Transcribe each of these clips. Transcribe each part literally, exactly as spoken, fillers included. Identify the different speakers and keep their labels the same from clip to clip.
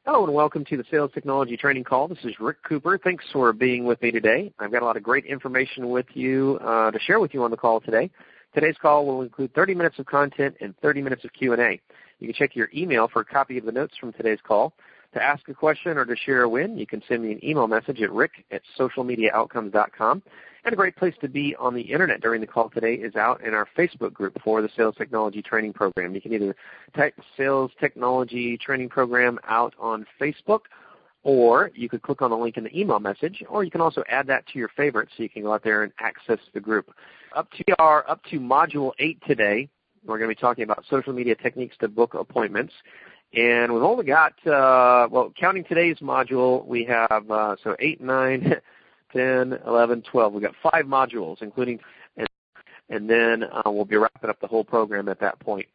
Speaker 1: Hello and welcome to the Sales Technology Training Call. This is Rick Cooper. Thanks for being with me today. I've got a lot of great information with you uh, to share with you on the call today. Today's call will include thirty minutes of content and thirty minutes of Q and A. You can check your email for a copy of the notes from today's call. To ask a question or to share a win, you can send me an email message at rick at social media outcomes dot com. And a great place to be on the Internet during the call today is out in our Facebook group for the Sales Technology Training Program. You can either type Sales Technology Training Program out on Facebook, or you could click on the link in the email message, or you can also add that to your favorites so you can go out there and access the group. Up to our up to Module eight today, we're going to be talking about social media techniques to book appointments. And we've only got, uh, well, counting today's module, we have, uh, so eight, nine, ten, eleven, twelve. We've got five modules, including, and, and then uh, we'll be wrapping up the whole program at that point.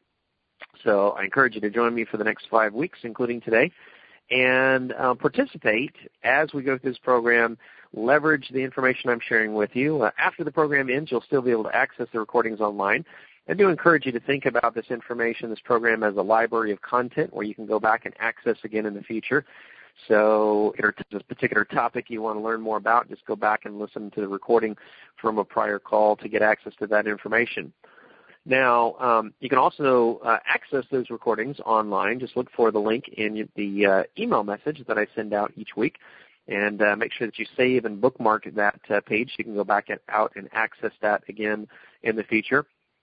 Speaker 1: So I encourage you to join me for the next five weeks, including today, and uh, participate as we go through this program. Leverage the information I'm sharing with you. Uh, after the program ends, you'll still be able to access the recordings online. I do encourage you to think about this information, this program, as a library of content where you can go back and access again in the future. So if there's a particular topic you want to learn more about, just go back and listen to the recording from a prior call to get access to that information. Now, um, you can also uh, access those recordings online. Just look for the link in the uh, email message that I send out each week, and uh, make sure that you save and bookmark that uh, page so you can go back and out and access that again in the future.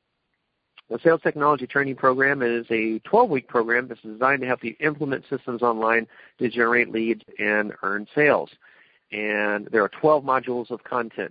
Speaker 1: The Sales Technology Training Program is a twelve-week program that's designed to help you implement systems online to generate leads and earn sales. And there are twelve modules of content.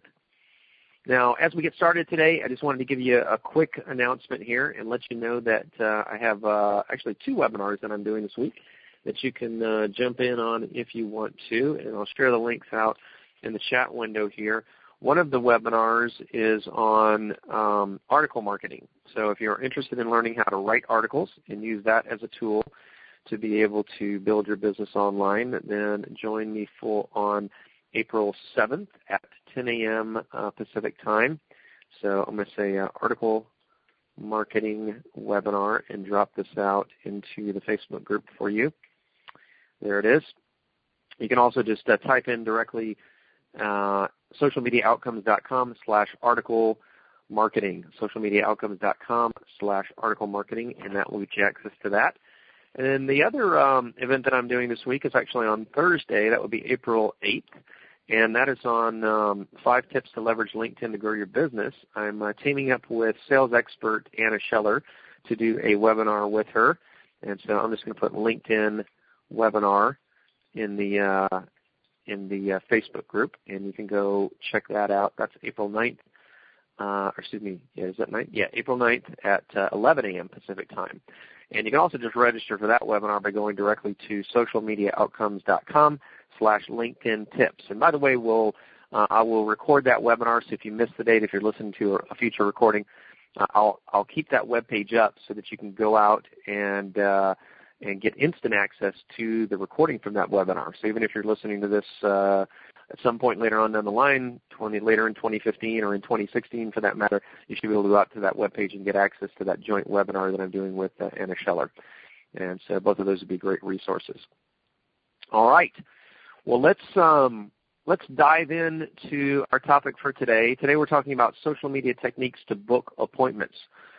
Speaker 1: Now, as we get started today, I just wanted to give you a quick announcement here and let you know that uh, I have uh, actually two webinars that I'm doing this week that you can uh, jump in on if you want to, and I'll share the links out in the chat window here. One of the webinars is on um, article marketing. So if you're interested in learning how to write articles and use that as a tool to be able to build your business online, then join me for on April seventh at ten a.m. Uh, Pacific time. So I'm going to say uh, article marketing webinar and drop this out into the Facebook group for you. There it is. You can also just uh, type in directly uh, social media outcomes dot com slash article marketing, social media outcomes dot com slash article marketing, and that will get you access to that. And then the other um, event that I'm doing this week is actually on Thursday. That would be April eighth, and that is on um, five tips to leverage LinkedIn to grow your business. I'm uh, teaming up with sales expert Anna Scheller to do a webinar with her, and so I'm just going to put LinkedIn webinar in the uh, in the uh, Facebook group, and you can go check that out. That's April ninth. Uh, or excuse me, yeah, is that ninth? Yeah, April ninth at uh, eleven a.m. Pacific time. And you can also just register for that webinar by going directly to social media outcomes dot com slash LinkedIn tips. And by the way, we'll, uh, I will record that webinar, so if you miss the date, if you're listening to a future recording, uh, I'll, I'll keep that web page up so that you can go out and uh, and get instant access to the recording from that webinar. So even if you're listening to this uh, at some point later on down the line, twenty, later in twenty fifteen or in twenty sixteen for that matter, you should be able to go out to that webpage and get access to that joint webinar that I'm doing with uh, Anna Scheller. And so both of those would be great resources. All right. Well, let's um, let's dive into our topic for today. Today we're talking about social media techniques to book appointments.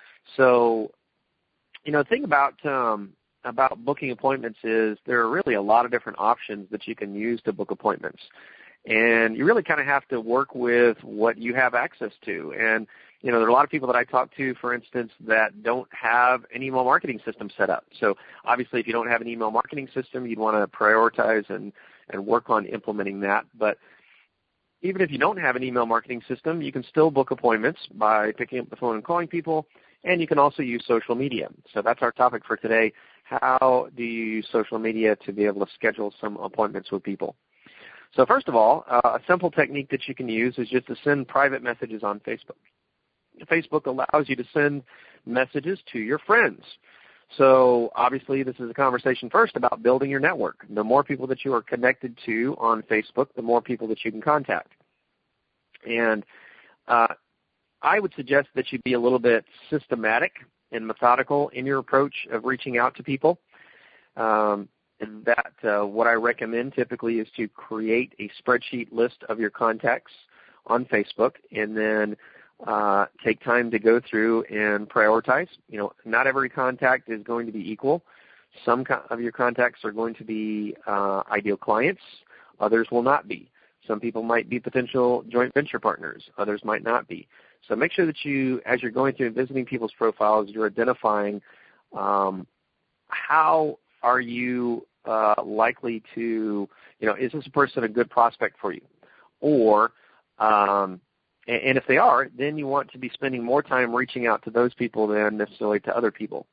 Speaker 1: So, you know, the thing about um, about booking appointments is there are really a lot of different options that you can use to book appointments. And you really kind of have to work with what you have access to. And, you know, there are a lot of people that I talk to, for instance, that don't have an email marketing system set up. So obviously if you don't have an email marketing system, you'd want to prioritize and, and work on implementing that. But even if you don't have an email marketing system, you can still book appointments by picking up the phone and calling people. And you can also use social media. So that's our topic for today. How do you use social media to be able to schedule some appointments with people? So first of all, uh, a simple technique that you can use is just to send private messages on Facebook. Facebook allows you to send messages to your friends. So obviously this is a conversation first about building your network. The more people that you are connected to on Facebook, the more people that you can contact. And uh, I would suggest that you be a little bit systematic and methodical in your approach of reaching out to people. Um, that uh, what I recommend typically is to create a spreadsheet list of your contacts on Facebook, and then uh, take time to go through and prioritize. You know, not every contact is going to be equal. Some co- of your contacts are going to be uh, ideal clients. Others will not be. Some people might be potential joint venture partners. Others might not be. So make sure that you, as you're going through and visiting people's profiles, you're identifying um, how are you uh, likely to, you know, is this a person a good prospect for you? Or, um, and, and if they are, then you want to be spending more time reaching out to those people than necessarily to other people.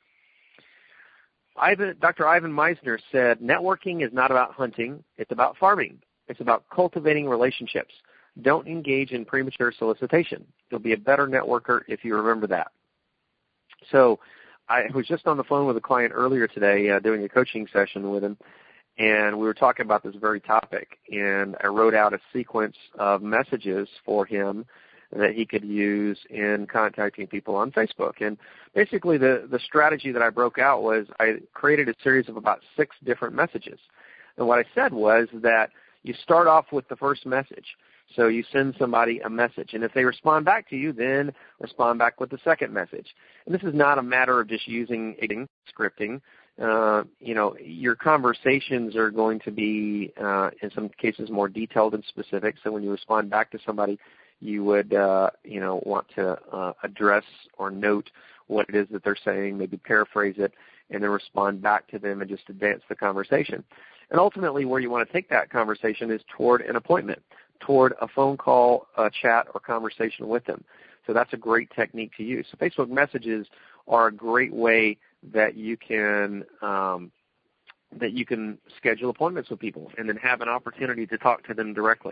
Speaker 1: Ivan, Doctor Ivan Meisner said, networking is not about hunting, it's about farming. It's about cultivating relationships. Don't engage in premature solicitation. You'll be a better networker if you remember that. So I was just on the phone with a client earlier today uh, doing a coaching session with him, and we were talking about this very topic, and I wrote out a sequence of messages for him that he could use in contacting people on Facebook. And basically the, the strategy that I broke out was I created a series of about six different messages. And what I said was that you start off with the first message. So you send somebody a message, and if they respond back to you, then respond back with the second message. And this is not a matter of just using scripting. Uh, you know, your conversations are going to be, uh, in some cases, more detailed and specific. So when you respond back to somebody, you would, uh, you know, want to uh, address or note what it is that they're saying, maybe paraphrase it, and then respond back to them and just advance the conversation. And ultimately, where you want to take that conversation is toward an appointment, toward a phone call, a chat, or conversation with them. So that's a great technique to use. So Facebook messages are a great way that you can um, that you can schedule appointments with people and then have an opportunity to talk to them directly.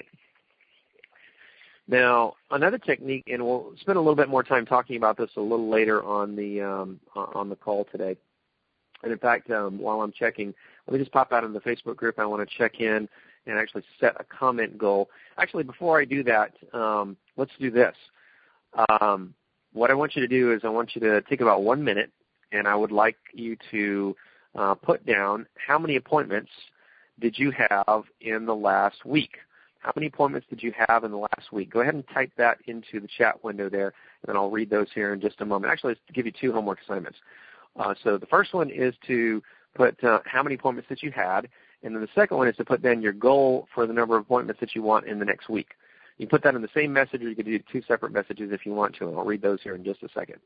Speaker 1: Now, another technique, and we'll spend a little bit more time talking about this a little later on the um, on the call today. And in fact, um, while I'm checking, let me just pop out in the Facebook group. I want to check in and actually set a comment goal. Actually, before I do that, um, let's do this. Um, what I want you to do is I want you to take about one minute, and I would like you to uh, put down how many appointments did you have in the last week. How many appointments did you have in the last week? Go ahead and type that into the chat window there, and then I'll read those here in just a moment. Actually, let's give you two homework assignments. Uh, so the first one is to put uh, how many appointments that you had, and then the second one is to put down your goal for the number of appointments that you want in the next week. You can put that in the same message, or you could do two separate messages if you want to, and I'll read those here in just a second.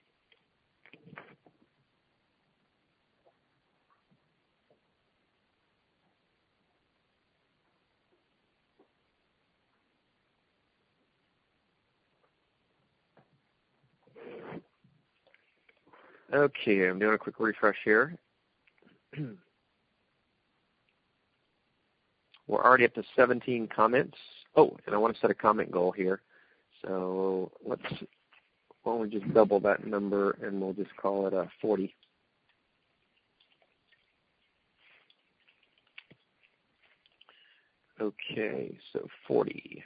Speaker 1: Okay, I'm doing a quick refresh here. We're already up to seventeen comments. Oh, and I want to set a comment goal here. So let's, why don't we just double that number, and we'll just call it a forty. Okay, so forty.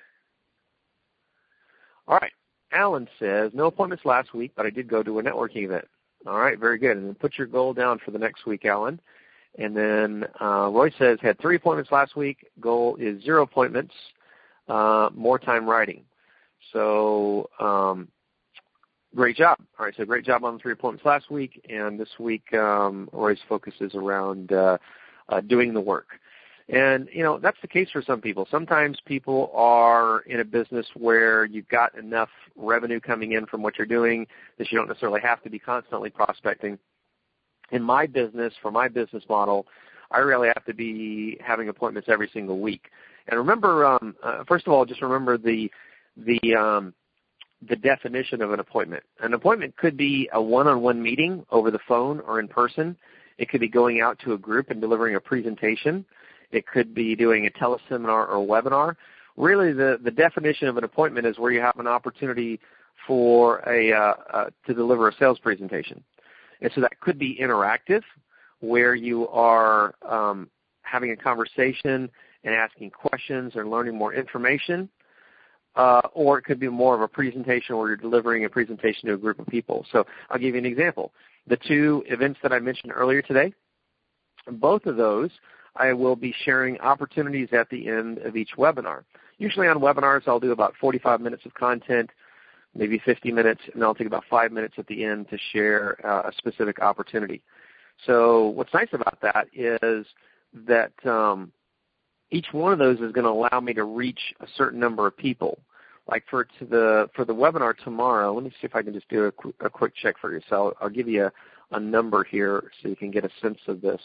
Speaker 1: All right. Alan says, no appointments last week, but I did go to a networking event. All right, very good. And then put your goal down for the next week, Alan. And then uh, Roy says, had three appointments last week. Goal is zero appointments, uh, more time writing. So um, great job. All right, so great job on the three appointments last week. And this week, um, Roy's focus is around uh, uh, doing the work. And, you know, that's the case for some people. Sometimes people are in a business where you've got enough revenue coming in from what you're doing that you don't necessarily have to be constantly prospecting. In my business, for my business model, I really have to be having appointments every single week. And remember, um, uh, first of all, just remember the the um, the definition of an appointment. An appointment could be a one-on-one meeting over the phone or in person. It could be going out to a group and delivering a presentation. It could be doing a teleseminar or a webinar. Really, the, the definition of an appointment is where you have an opportunity for a uh, uh, to deliver a sales presentation. And so that could be interactive, where you are um, having a conversation and asking questions or learning more information, uh, or it could be more of a presentation where you're delivering a presentation to a group of people. So I'll give you an example. The two events that I mentioned earlier today, Both of those, I will be sharing opportunities at the end of each webinar. Usually on webinars, I'll do about forty-five minutes of content, maybe fifty minutes, and I'll take about five minutes at the end to share uh, a specific opportunity. So what's nice about that is that um, each one of those is going to allow me to reach a certain number of people. Like for to the for the webinar tomorrow, let me see if I can just do a, qu a quick check for you. So I'll, I'll give you a, a number here so you can get a sense of this.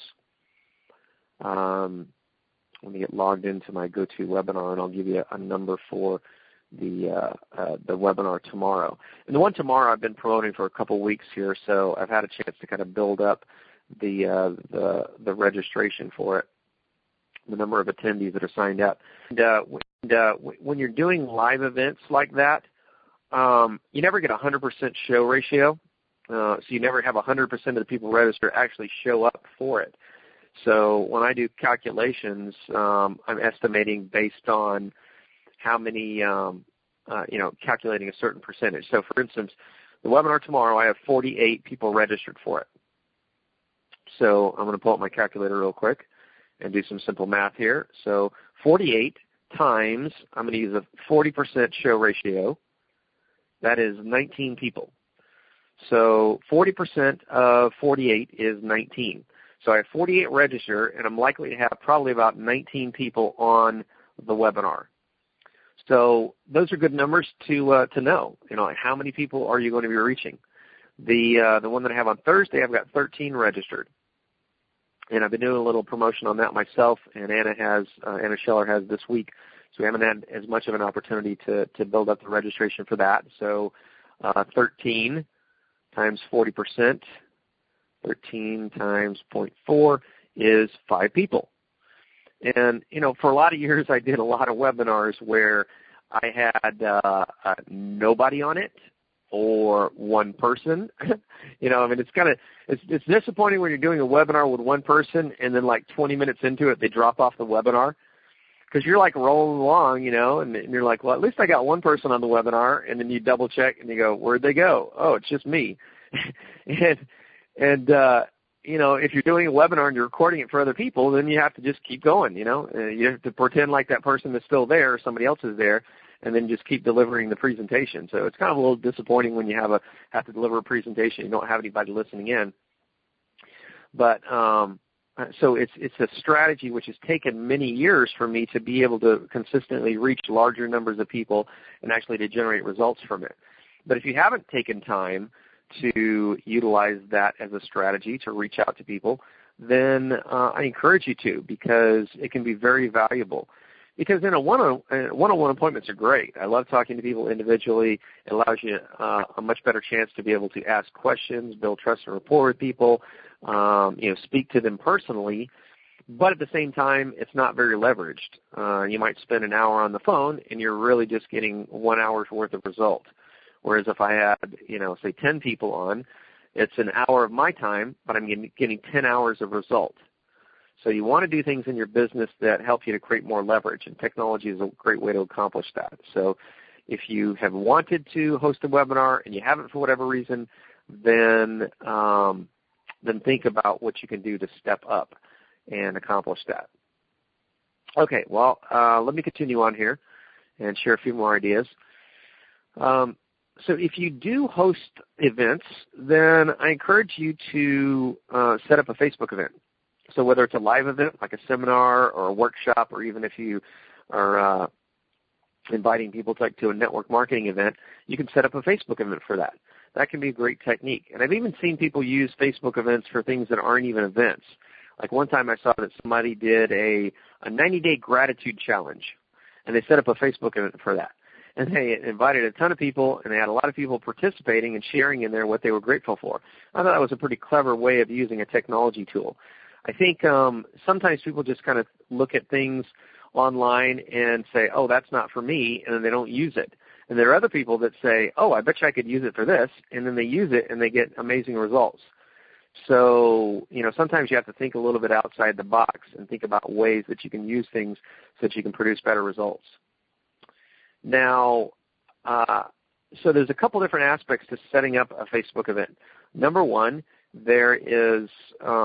Speaker 1: Um, let me get logged into my GoToWebinar, and I'll give you a, a number for the uh, uh, the webinar tomorrow. And the one tomorrow I've been promoting for a couple weeks here, so I've had a chance to kind of build up the uh, the the registration for it, the number of attendees that are signed up. And, uh, and uh, when you're doing live events like that, um, you never get a one hundred percent show ratio, uh, so you never have one hundred percent of the people register actually show up for it. So when I do calculations, um, I'm estimating based on how many, um, uh, you know, calculating a certain percentage. So, for instance, the webinar tomorrow, I have forty-eight people registered for it. So I'm going to pull up my calculator real quick and do some simple math here. So forty-eight times, I'm going to use a forty percent show ratio. That is nineteen people. So forty percent of forty-eight is nineteen. So I have forty-eight register, and I'm likely to have probably about nineteen people on the webinar. So those are good numbers to uh, to know. You know, like how many people are you going to be reaching? The uh, the one that I have on Thursday, I've got thirteen registered, and I've been doing a little promotion on that myself. And Anna has uh, Anna Scheller has this week, so we haven't had as much of an opportunity to to build up the registration for that. So uh, thirteen times forty percent. thirteen times zero point four is five people. And, you know, for a lot of years I did a lot of webinars where I had uh, uh, nobody on it or one person. You know, I mean, it's kind of, it's, it's disappointing when you're doing a webinar with one person and then like twenty minutes into it they drop off the webinar because you're like rolling along, you know, and, and you're like, well, at least I got one person on the webinar, and then you double check and you go, where'd they go? Oh, it's just me. and And, uh, you know, if you're doing a webinar and you're recording it for other people, then you have to just keep going, you know. Uh, you have to pretend like that person is still there or somebody else is there, and then just keep delivering the presentation. So it's kind of a little disappointing when you have a have to deliver a presentation, you don't have anybody listening in. But um, so it's it's a strategy which has taken many years for me to be able to consistently reach larger numbers of people and actually to generate results from it. But if you haven't taken time to utilize that as a strategy to reach out to people, then uh, I encourage you to, because it can be very valuable. Because in a one-on, uh, one-on-one appointments are great. I love talking to people individually. It allows you uh, a much better chance to be able to ask questions, build trust and rapport with people, um, you know, speak to them personally. But at the same time, it's not very leveraged. Uh, you might spend an hour on the phone, and you're really just getting one hour's worth of result. Whereas if I had, you know, say ten people on, it's an hour of my time, but I'm getting, getting ten hours of result. So you want to do things in your business that help you to create more leverage, and technology is a great way to accomplish that. So if you have wanted to host a webinar and you haven't for whatever reason, then um, then think about what you can do to step up and accomplish that. Okay, well, uh, let me continue on here and share a few more ideas. Um, So if you do host events, then I encourage you to uh, set up a Facebook event. So whether it's a live event like a seminar or a workshop, or even if you are uh, inviting people to, like, to a network marketing event, you can set up a Facebook event for that. That can be a great technique. And I've even seen people use Facebook events for things that aren't even events. Like one time I saw that somebody did a, a ninety-day gratitude challenge, and they set up a Facebook event for that. And they invited a ton of people, and they had a lot of people participating and sharing in there what they were grateful for. I thought that was a pretty clever way of using a technology tool. I think um, sometimes people just kind of look at things online and say, oh, that's not for me, and then they don't use it. And there are other people that say, oh, I bet you I could use it for this, and then they use it and they get amazing results. So, you know, sometimes you have to think a little bit outside the box and think about ways that you can use things so that you can produce better results. Now, uh, so there's a couple different aspects to setting up a Facebook event. Number one, there is um,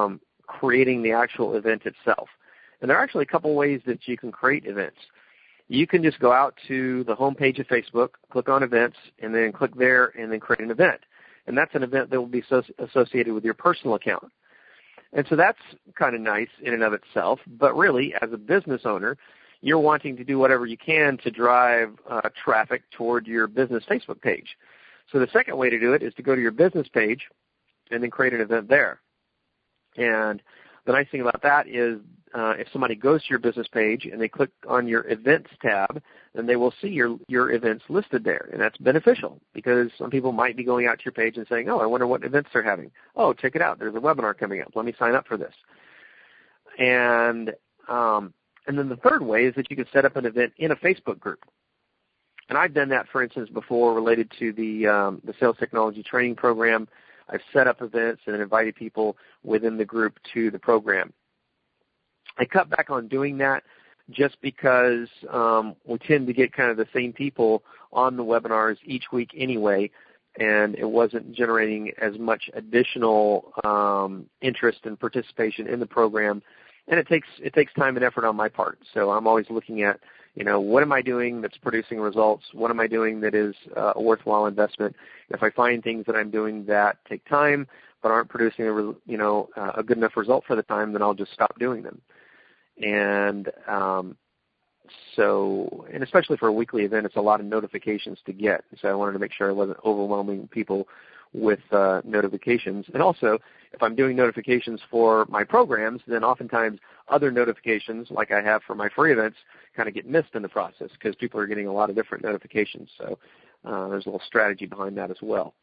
Speaker 1: creating the actual event itself. And there are actually a couple ways that you can create events. You can just go out to the home page of Facebook, click on events, and then click there and then create an event. And that's an event that will be associated with your personal account. And so that's kind of nice in and of itself. But really, as a business owner, you're wanting to do whatever you can to drive uh, traffic toward your business Facebook page. So the second way to do it is to go to your business page and then create an event there. And the nice thing about that is uh, if somebody goes to your business page and they click on your events tab, then they will see your, your events listed there. And that's beneficial because some people might be going out to your page and saying, oh, I wonder what events they're having. Oh, check it out. There's a webinar coming up. Let me sign up for this. And um, and then the third way is that you can set up an event in a Facebook group. And I've done that, for instance, before related to the um, the sales technology training program. I've set up events and invited people within the group to the program. I cut back on doing that just because um, we tend to get kind of the same people on the webinars each week anyway, and it wasn't generating as much additional um, interest and participation in the program. And it takes it takes time and effort on my part. So I'm always looking at, you know, what am I doing that's producing results? What am I doing that is uh, a worthwhile investment? If I find things that I'm doing that take time but aren't producing a, you know, uh, a good enough result for the time, then I'll just stop doing them. And um, so, and especially for a weekly event, it's a lot of notifications to get. So I wanted to make sure I wasn't overwhelming people with uh, notifications. And also, if I'm doing notifications for my programs, then oftentimes other notifications, like I have for my free events, kind of get missed in the process because people are getting a lot of different notifications. So uh, there's a little strategy behind that as well.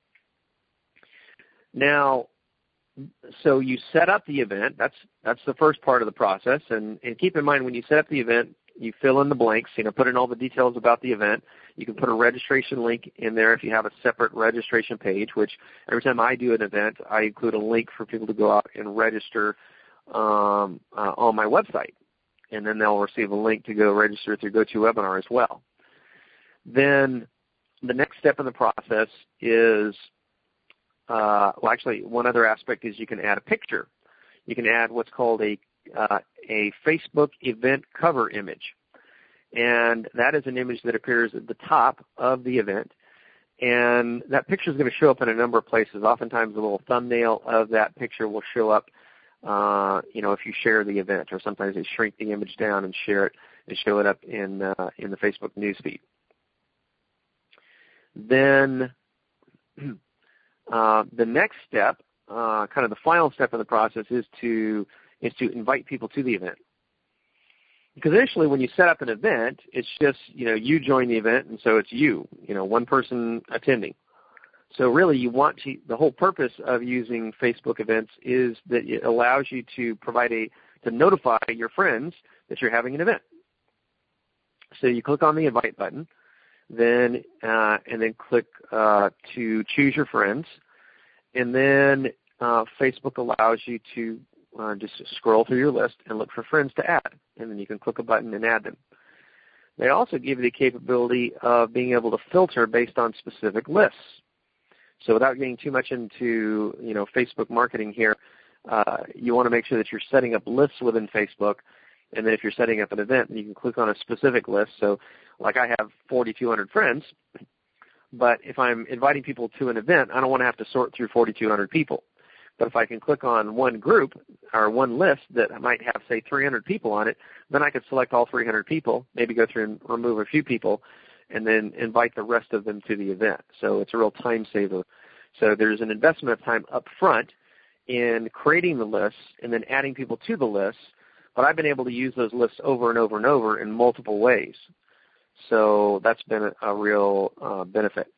Speaker 1: Now, so you set up the event. That's that's the first part of the process. And, and keep in mind, when you set up the event, you fill in the blanks, you know, put in all the details about the event. You can put a registration link in there if you have a separate registration page, which every time I do an event, I include a link for people to go out and register um, uh, on my website. And then they'll receive a link to go register through GoToWebinar as well. Then the next step in the process is, uh, well, actually, one other aspect is you can add a picture. You can add what's called a Uh, a Facebook event cover image. And that is an image that appears at the top of the event. And that picture is going to show up in a number of places. Oftentimes a little thumbnail of that picture will show up, uh, you know, if you share the event, or sometimes they shrink the image down and share it and show it up in, uh, in the Facebook newsfeed. Then uh, the next step, uh, kind of the final step of the process is to is to invite people to the event. Because initially when you set up an event, it's just, you know, you join the event, and so it's you, you know, one person attending. So really you want to, the whole purpose of using Facebook events is that it allows you to provide a, to notify your friends that you're having an event. So you click on the invite button, then, uh, and then click uh, to choose your friends, and then uh, Facebook allows you to Uh, just scroll through your list and look for friends to add, and then you can click a button and add them. They also give you the capability of being able to filter based on specific lists. So without getting too much into, you know, Facebook marketing here, uh, you want to make sure that you're setting up lists within Facebook, and then if you're setting up an event, you can click on a specific list. So like I have forty-two hundred friends, but if I'm inviting people to an event, I don't want to have to sort through forty-two hundred people. But if I can click on one group or one list that might have, say, three hundred people on it, then I could select all three hundred people, maybe go through and remove a few people, and then invite the rest of them to the event. So it's a real time saver. So there's an investment of time up front in creating the lists and then adding people to the lists, but I've been able to use those lists over and over and over in multiple ways. So that's been a, a real uh, benefit.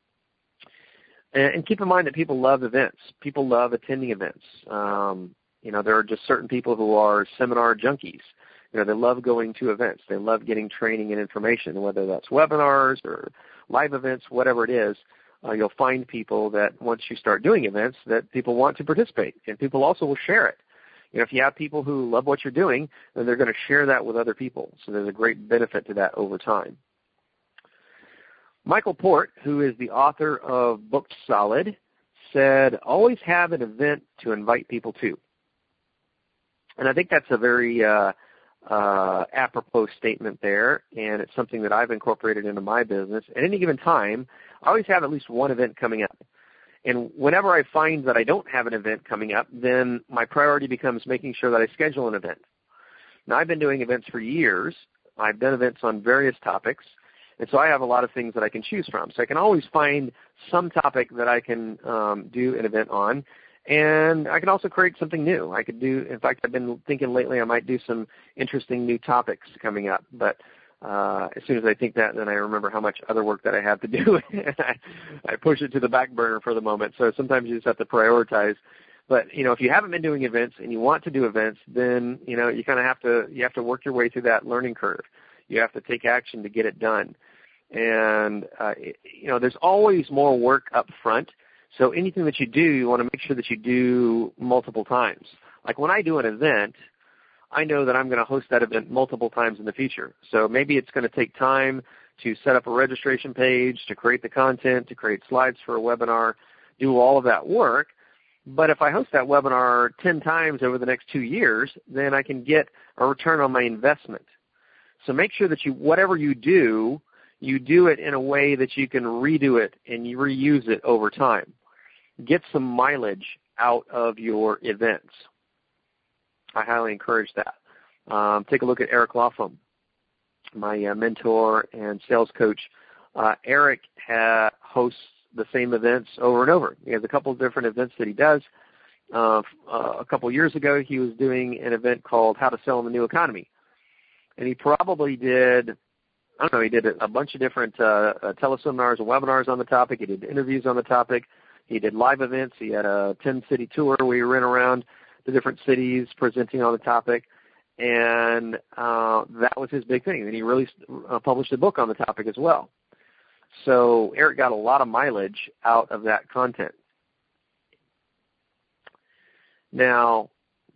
Speaker 1: And keep in mind that people love events. People love attending events. Um, you know, there are just certain people who are seminar junkies. You know, they love going to events. They love getting training and information, whether that's webinars or live events, whatever it is. Uh, you'll find people that once you start doing events that people want to participate, and people also will share it. You know, if you have people who love what you're doing, then they're going to share that with other people. So there's a great benefit to that over time. Michael Port, who is the author of Booked Solid, said, always have an event to invite people to. And I think that's a very uh, uh, apropos statement there, and it's something that I've incorporated into my business. At any given time, I always have at least one event coming up. And whenever I find that I don't have an event coming up, then my priority becomes making sure that I schedule an event. Now, I've been doing events for years. I've done events on various topics, and so I have a lot of things that I can choose from. So I can always find some topic that I can um, do an event on, and I can also create something new. I could do, in fact, I've been thinking lately I might do some interesting new topics coming up, but uh, as soon as I think that, then I remember how much other work that I have to do, and I, I push it to the back burner for the moment. So sometimes you just have to prioritize. But, you know, if you haven't been doing events and you want to do events, then, you know, you kind of have to, you have to work your way through that learning curve. You have to take action to get it done. And, uh, it, you know, there's always more work up front. So anything that you do, you want to make sure that you do multiple times. Like when I do an event, I know that I'm going to host that event multiple times in the future. So maybe it's going to take time to set up a registration page, to create the content, to create slides for a webinar, do all of that work. But if I host that webinar ten times over the next two years, then I can get a return on my investment. So make sure that you, whatever you do, you do it in a way that you can redo it and you reuse it over time. Get some mileage out of your events. I highly encourage that. Um, take a look at Eric Laughlin, my uh, mentor and sales coach. Uh, Eric ha- hosts the same events over and over. He has a couple of different events that he does. Uh, uh, a couple of years ago, he was doing an event called How to Sell in the New Economy. And he probably did, I don't know, he did a bunch of different uh, uh, teleseminars and webinars on the topic. He did interviews on the topic. He did live events. He had a ten-city tour where he ran around the different cities presenting on the topic. And uh, that was his big thing. And he really uh, published a book on the topic as well. So Eric got a lot of mileage out of that content. Now,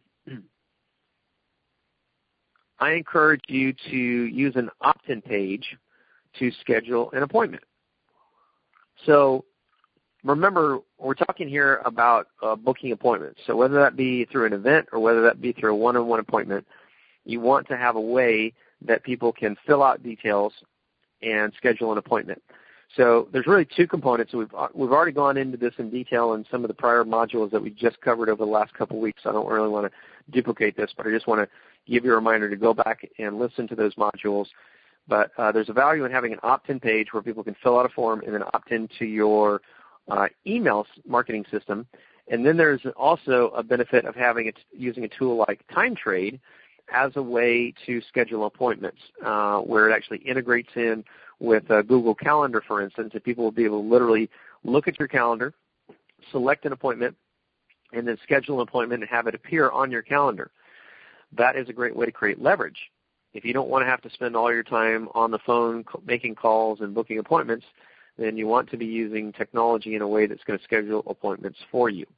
Speaker 1: I encourage you to use an opt-in page to schedule an appointment. So remember, we're talking here about uh, booking appointments. So whether that be through an event or whether that be through a one-on-one appointment, you want to have a way that people can fill out details and schedule an appointment. So there's really two components. We've we've already gone into this in detail in some of the prior modules that we just covered over the last couple of weeks. I don't really want to duplicate this, but I just want to give you a reminder to go back and listen to those modules. But uh, there's a value in having an opt-in page where people can fill out a form and then opt into your uh, email marketing system. And then there's also a benefit of having it using a tool like TimeTrade as a way to schedule appointments, uh, where it actually integrates in with uh, Google Calendar, for instance, and people will be able to literally look at your calendar, select an appointment, and then schedule an appointment and have it appear on your calendar. That is a great way to create leverage. If you don't want to have to spend all your time on the phone making calls and booking appointments, then you want to be using technology in a way that's going to schedule appointments for you.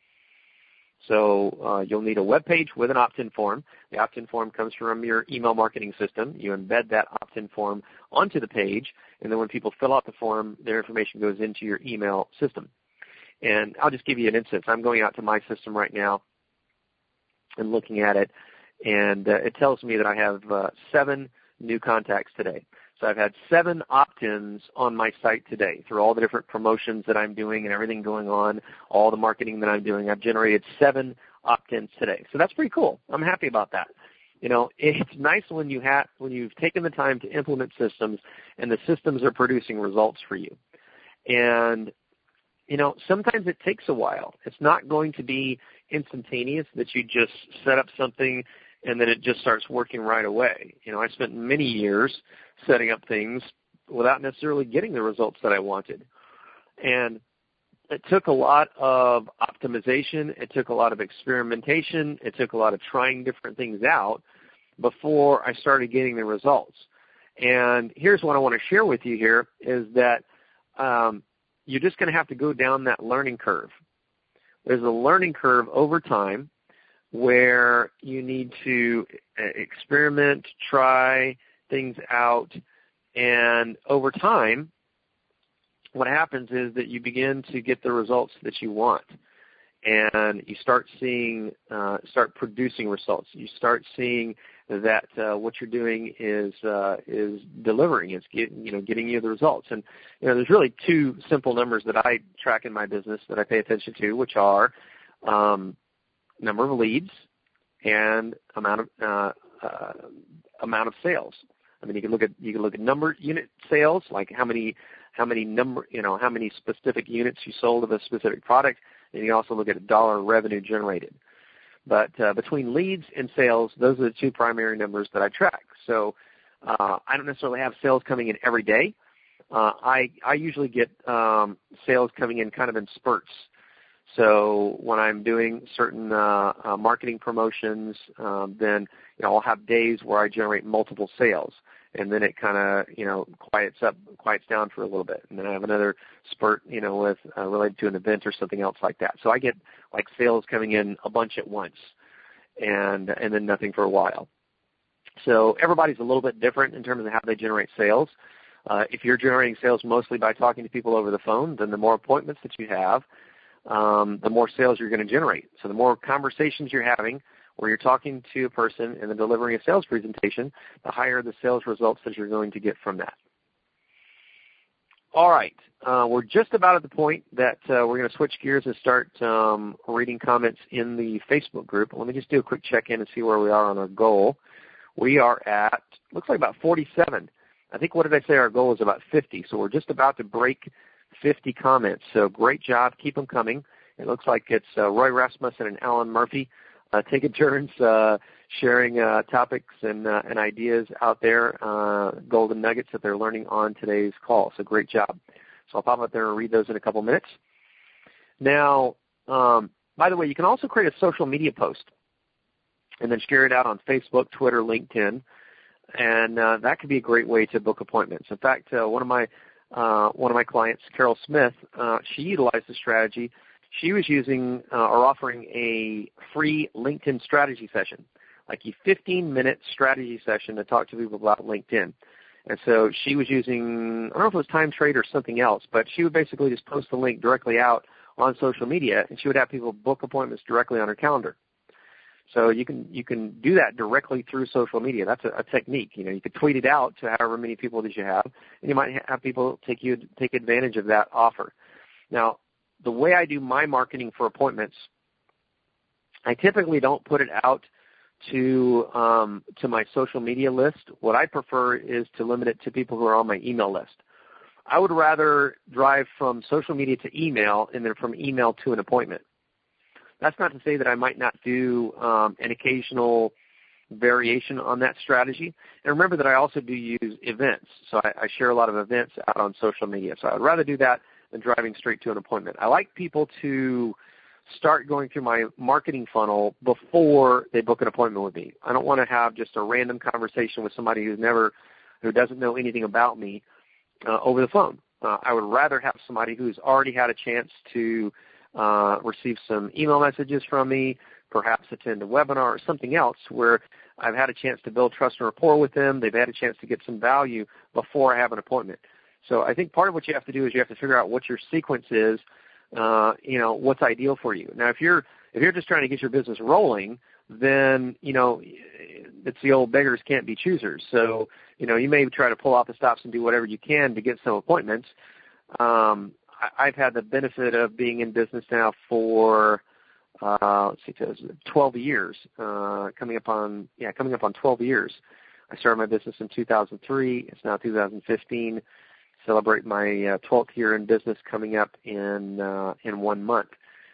Speaker 1: So uh, you'll need a web page with an opt-in form. The opt-in form comes from your email marketing system. You embed that opt-in form onto the page, and then when people fill out the form, their information goes into your email system. And I'll just give you an instance. I'm going out to my system right now and looking at it, and uh, it tells me that I have uh, seven new contacts today. So I've had seven opt-ins on my site today through all the different promotions that I'm doing and everything going on, all the marketing that I'm doing. I've generated seven opt-ins today. So that's pretty cool. I'm happy about that. You know, it's nice when you have when you've taken the time to implement systems and the systems are producing results for you. And, you know, sometimes it takes a while. It's not going to be instantaneous that you just set up something and then it just starts working right away. You know, I spent many years setting up things without necessarily getting the results that I wanted. And it took a lot of optimization. It took a lot of experimentation. It took a lot of trying different things out before I started getting the results. And here's what I want to share with you here is that um, you're just going to have to go down that learning curve. There's a learning curve over time where you need to experiment, try things out, and over time, what happens is that you begin to get the results that you want. and you start seeing, uh, start producing results. You start seeing that uh, what you're doing is uh, is delivering. It's getting, you know, getting you the results. And you know, there's really two simple numbers that I track in my business that I pay attention to, which are um, number of leads and amount of uh, uh, amount of sales. I mean, you can look at you can look at number unit sales, like how many how many number you know how many specific units you sold of a specific product, and you also look at dollar revenue generated. But uh, between leads and sales, those are the two primary numbers that I track. So uh, I don't necessarily have sales coming in every day. Uh, I I usually get um, sales coming in kind of in spurts. So when I'm doing certain uh, uh, marketing promotions, um, then you know I'll have days where I generate multiple sales, and then it kind of you know quiets up, quiets down for a little bit, and then I have another spurt, you know, with uh, related to an event or something else like that. So I get like sales coming in a bunch at once, and and then nothing for a while. So everybody's a little bit different in terms of how they generate sales. Uh, if you're generating sales mostly by talking to people over the phone, then the more appointments that you have, um, the more sales you're going to generate. So the more conversations you're having where you're talking to a person and then delivering a sales presentation, the higher the sales results that you're going to get from that. All right. Uh, we're just about at the point that uh, we're going to switch gears and start um, reading comments in the Facebook group. Let me just do a quick check-in and see where we are on our goal. We are at, looks like about forty-seven. I think, what did I say? Our goal is about fifty. So we're just about to break fifty comments. So great job. Keep them coming. It looks like it's uh, Roy Rasmussen and Alan Murphy uh, taking turns uh, sharing uh, topics and, uh, and ideas out there, uh, golden nuggets that they're learning on today's call. So great job. So I'll pop up there and read those in a couple minutes. Now, um, by the way, you can also create a social media post and then share it out on Facebook, Twitter, LinkedIn, and uh, that could be a great way to book appointments. In fact, uh, one of my uh, one of my clients, Carol Smith, uh, she utilized the strategy. She was using uh, or offering a free LinkedIn strategy session, like a fifteen-minute strategy session to talk to people about LinkedIn. And so she was using, I don't know if it was Time Trade or something else, but she would basically just post the link directly out on social media, and she would have people book appointments directly on her calendar. So you can you can do that directly through social media. That's a, a technique. You know, you could tweet it out to however many people that you have, and you might have people take you take advantage of that offer. Now, the way I do my marketing for appointments, I typically don't put it out to um, to my social media list. What I prefer is to limit it to people who are on my email list. I would rather drive from social media to email and then from email to an appointment. That's not to say that I might not do um, an occasional variation on that strategy. And remember that I also do use events. So I, I share a lot of events out on social media. So I'd rather do that than driving straight to an appointment. I like people to start going through my marketing funnel before they book an appointment with me. I don't want to have just a random conversation with somebody who's never, who doesn't know anything about me uh, over the phone. Uh, I would rather have somebody who's already had a chance to uh, receive some email messages from me, perhaps attend a webinar or something else where I've had a chance to build trust and rapport with them. They've had a chance to get some value before I have an appointment. So I think part of what you have to do is you have to figure out what your sequence is, uh, you know, what's ideal for you. Now, if you're if you're just trying to get your business rolling, then, you know, it's the old beggars can't be choosers. So, you know, you may try to pull off the stops and do whatever you can to get some appointments. Um, I, I've had the benefit of being in business now for, uh, let's see, twelve years, uh, coming up on, yeah, coming up on twelve years. I started my business in two thousand three. It's now two thousand fifteen. Celebrate my uh, twelfth year in business coming up in uh, in one month.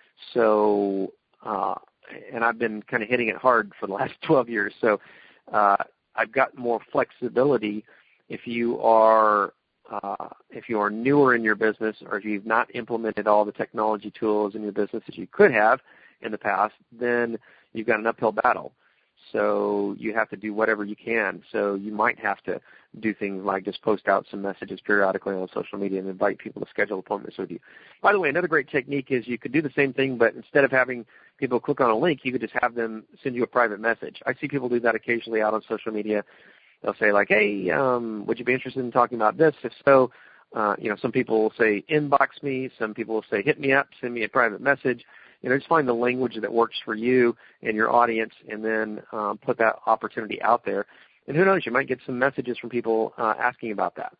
Speaker 1: So, uh, and I've been kind of hitting it hard for the last twelve years. So, uh, I've got more flexibility if you are uh, if you are newer in your business, or if you've not implemented all the technology tools in your business that you could have in the past. Then you've got an uphill battle. So you have to do whatever you can. So you might have to do things like just post out some messages periodically on social media and invite people to schedule appointments with you. By the way, another great technique is you could do the same thing, but instead of having people click on a link, you could just have them send you a private message. I see people do that occasionally out on social media. They'll say like, hey, um, would you be interested in talking about this? If so, uh, you know, some people will say inbox me. Some people will say hit me up, send me a private message. you know, just find the language that works for you and your audience, and then um, put that opportunity out there. And who knows, you might get some messages from people uh, asking about that.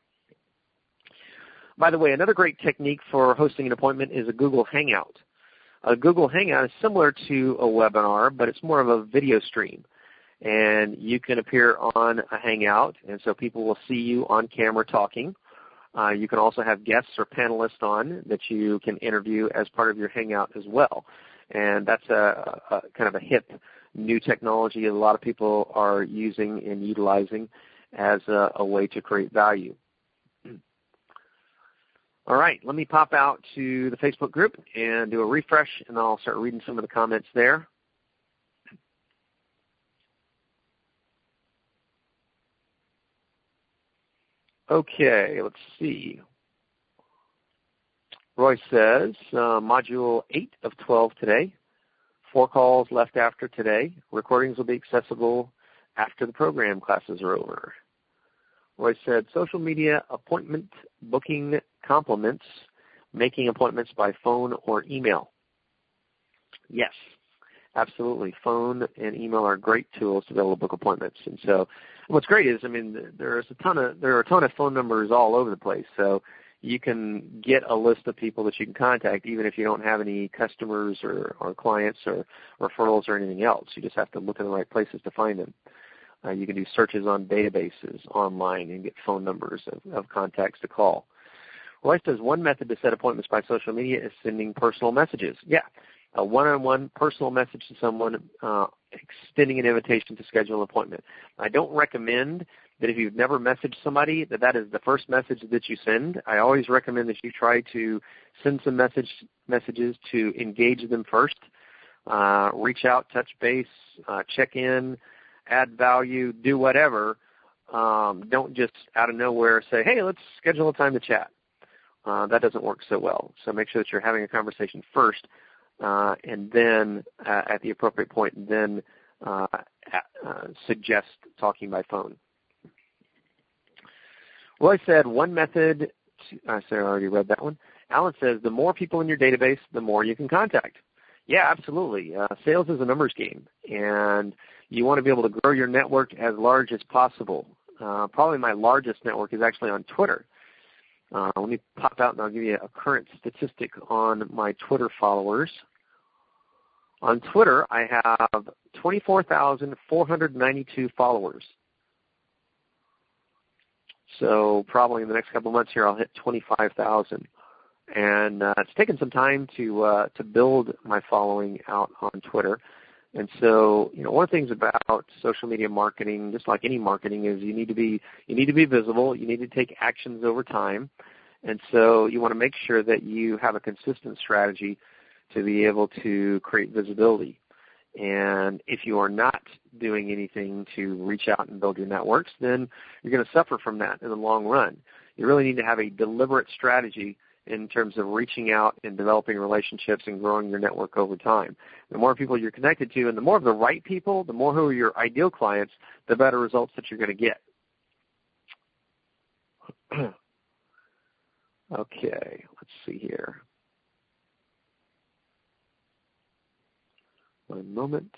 Speaker 1: By the way, another great technique for hosting an appointment is a Google Hangout. A Google Hangout is similar to a webinar, but it's more of a video stream. And you can appear on a Hangout, and so people will see you on camera talking. Uh, you can also have guests or panelists on that you can interview as part of your Hangout as well. And that's a, a kind of a hip new technology that a lot of people are using and utilizing as a, a way to create value. All right, let me pop out to the Facebook group and do a refresh, and I'll start reading some of the comments there. Okay, let's see. Roy says, uh, Module eight of twelve today. Four calls left after today. Recordings will be accessible after the program classes are over. Roy said, social media appointment booking complements making appointments by phone or email. Yes, absolutely. Phone and email are great tools to be able to book appointments. And so what's great is, I mean, there's a ton of, there are a ton of phone numbers all over the place. So you can get a list of people that you can contact even if you don't have any customers or, or clients or referrals or anything else. You just have to look in the right places to find them. Uh, you can do searches on databases online and get phone numbers of, of contacts to call. Roy says one method to set appointments by social media is sending personal messages. Yeah, a one-on-one personal message to someone, uh, extending an invitation to schedule an appointment. I don't recommend that if you've never messaged somebody that that is the first message that you send. I always recommend that you try to send some message messages to engage them first, uh, reach out, touch base, uh, check in, add value, do whatever. Um, don't just out of nowhere say, hey, let's schedule a time to chat. Uh, that doesn't work so well. So make sure that you're having a conversation first, uh, and then uh, at the appropriate point, then uh, uh, suggest talking by phone. Roy said one method, to, I said I already read that one. Alan says the more people in your database, the more you can contact. Yeah, absolutely. Uh, sales is a numbers game, and you want to be able to grow your network as large as possible. Uh, probably my largest network is actually on Twitter. Uh, let me pop out and I'll give you a current statistic on my Twitter followers. On Twitter, I have twenty-four thousand four hundred ninety-two followers. So probably in the next couple of months here, I'll hit twenty-five thousand. And uh, it's taken some time to uh, to build my following out on Twitter. And so, you know, one of the things about social media marketing, just like any marketing, is you need to be you need to be visible. You need to take actions over time. And so you want to make sure that you have a consistent strategy to be able to create visibility. And if you are not doing anything to reach out and build your networks, then you're going to suffer from that in the long run. You really need to have a deliberate strategy in terms of reaching out and developing relationships and growing your network over time. The more people you're connected to and the more of the right people, the more who are your ideal clients, the better results that you're going to get. Okay, let's see here. One moment.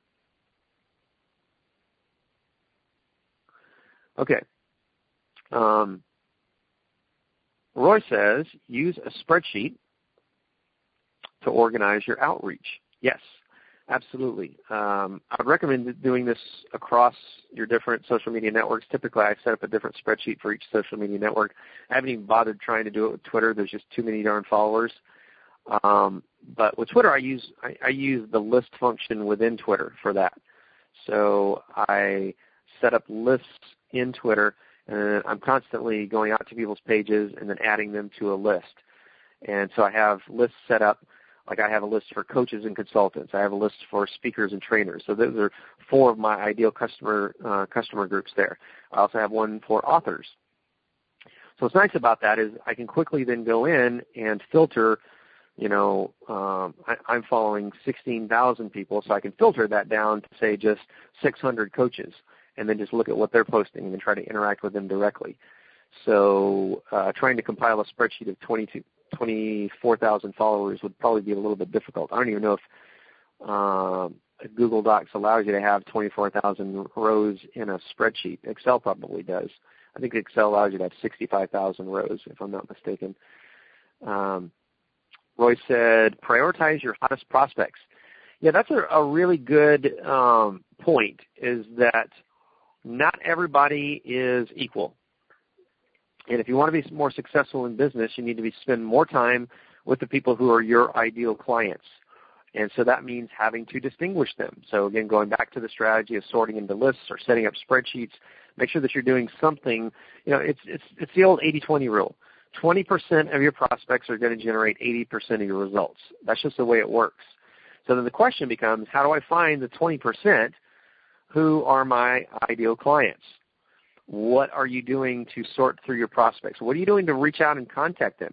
Speaker 1: Okay. Um, Roy says, use a spreadsheet to organize your outreach. Yes, absolutely. Um, I would recommend doing this across your different social media networks. Typically, I set up a different spreadsheet for each social media network. I haven't even bothered trying to do it with Twitter. There's just too many darn followers. Um, but with Twitter, I use I, I use the list function within Twitter for that. So I set up lists in Twitter, and I'm constantly going out to people's pages and then adding them to a list. And so I have lists set up, like I have a list for coaches and consultants. I have a list for speakers and trainers. So those are four of my ideal customer uh, customer groups there. I also have one for authors. So what's nice about that is I can quickly then go in and filter. You know, um, I, I'm following sixteen thousand people, so I can filter that down to, say, just six hundred coaches, and then just look at what they're posting and try to interact with them directly. So uh, trying to compile a spreadsheet of twenty-two, twenty-four thousand followers would probably be a little bit difficult. I don't even know if um, Google Docs allows you to have twenty-four thousand rows in a spreadsheet. Excel probably does. I think Excel allows you to have sixty-five thousand rows, if I'm not mistaken. Um, Roy said, prioritize your hottest prospects. Yeah, that's a, a really good um, point, is that not everybody is equal. And if you want to be more successful in business, you need to be spend more time with the people who are your ideal clients. And so that means having to distinguish them. So again, going back to the strategy of sorting into lists or setting up spreadsheets, make sure that you're doing something. You know, it's it's it's the old eighty twenty rule. twenty percent of your prospects are going to generate eighty percent of your results. That's just the way it works. So then the question becomes, how do I find the twenty percent who are my ideal clients? What are you doing to sort through your prospects? What are you doing to reach out and contact them?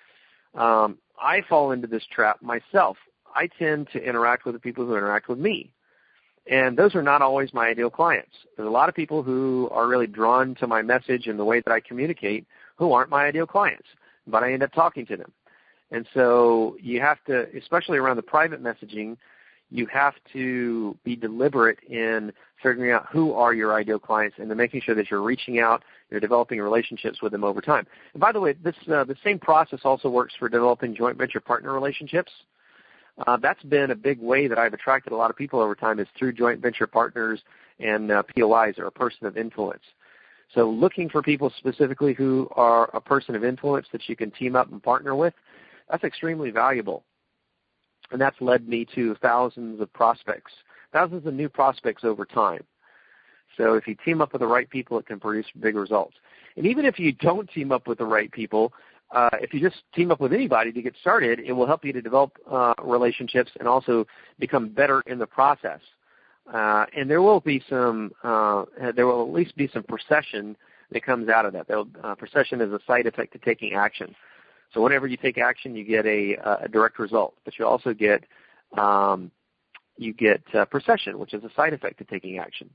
Speaker 1: Um, I fall into this trap myself. I tend to interact with the people who interact with me. And those are not always my ideal clients. There's a lot of people who are really drawn to my message and the way that I communicate who aren't my ideal clients, but I end up talking to them. And so you have to, especially around the private messaging, you have to be deliberate in figuring out who are your ideal clients and then making sure that you're reaching out, you're developing relationships with them over time. And by the way, this uh, the same process also works for developing joint venture partner relationships. Uh, that's been a big way that I've attracted a lot of people over time, is through joint venture partners and uh, P O Is, or a person of influence. So looking for people specifically who are a person of influence that you can team up and partner with, that's extremely valuable. And that's led me to thousands of prospects, thousands of new prospects over time. So if you team up with the right people, it can produce big results. And even if you don't team up with the right people, uh, if you just team up with anybody to get started, it will help you to develop uh, relationships and also become better in the process. Uh, and there will be some, uh, there will at least be some procession that comes out of that. Uh, procession is a side effect to taking action. So whenever you take action, you get a, a direct result, but you also get um, you get uh, procession, which is a side effect to taking action.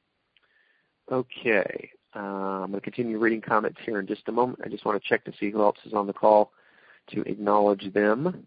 Speaker 1: Okay, uh, I'm going to continue reading comments here in just a moment. I just want to check to see who else is on the call to acknowledge them.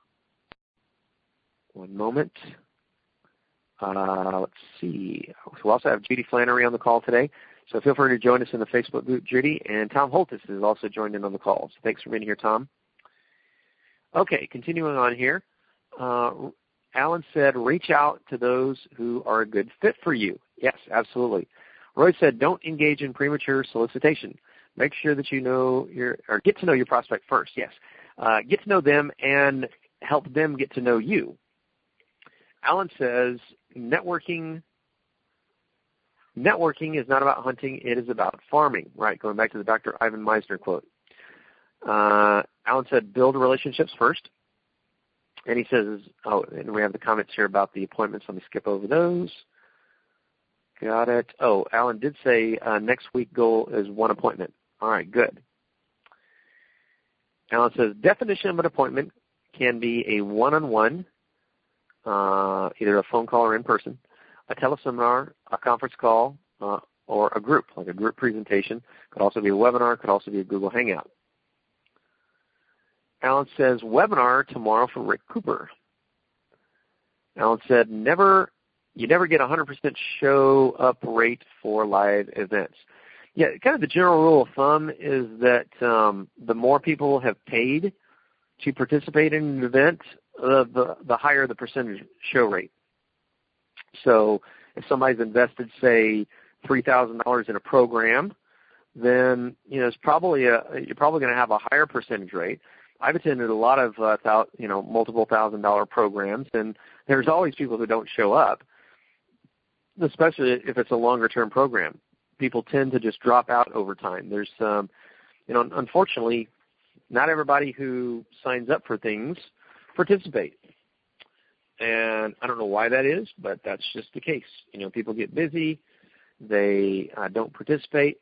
Speaker 1: One moment. Uh, let's see. We also have Judy Flannery on the call today. So feel free to join us in the Facebook group, Judy. And Tom Holtis is also joined in on the call. So thanks for being here, Tom. Okay, continuing on here. Uh, Alan said, reach out to those who are a good fit for you. Yes, absolutely. Roy said, don't engage in premature solicitation. Make sure that you know your, or get to know your prospect first. Yes. Uh, get to know them and help them get to know you. Alan says, networking Networking is not about hunting, it is about farming, right? Going back to the Doctor Ivan Misner quote. Uh, Alan said, build relationships first. And he says, oh, and we have the comments here about the appointments. Let me skip over those. Got it. Oh, Alan did say uh, next week goal is one appointment. All right, good. Alan says, definition of an appointment can be a one-on-one, uh, either a phone call or in person, a teleseminar, a conference call, uh, or a group, like a group presentation. Could also be a webinar, could also be a Google Hangout. Alan says, webinar tomorrow for Rick Cooper. Alan said, never, you never get a one hundred percent show up rate for live events. Yeah, kind of the general rule of thumb is that um, the more people have paid to participate in an event, uh, the, the higher the percentage show rate. So if somebody's invested, say, three thousand dollars in a program, then you know it's probably a you're probably going to have a higher percentage rate. I've attended a lot of uh, thou, you know multiple thousand dollar programs, and there's always people who don't show up, especially if it's a longer term program. People tend to just drop out over time. There's um, you know unfortunately, not everybody who signs up for things participate. And I don't know why that is, but that's just the case. You know, people get busy. They uh, don't participate.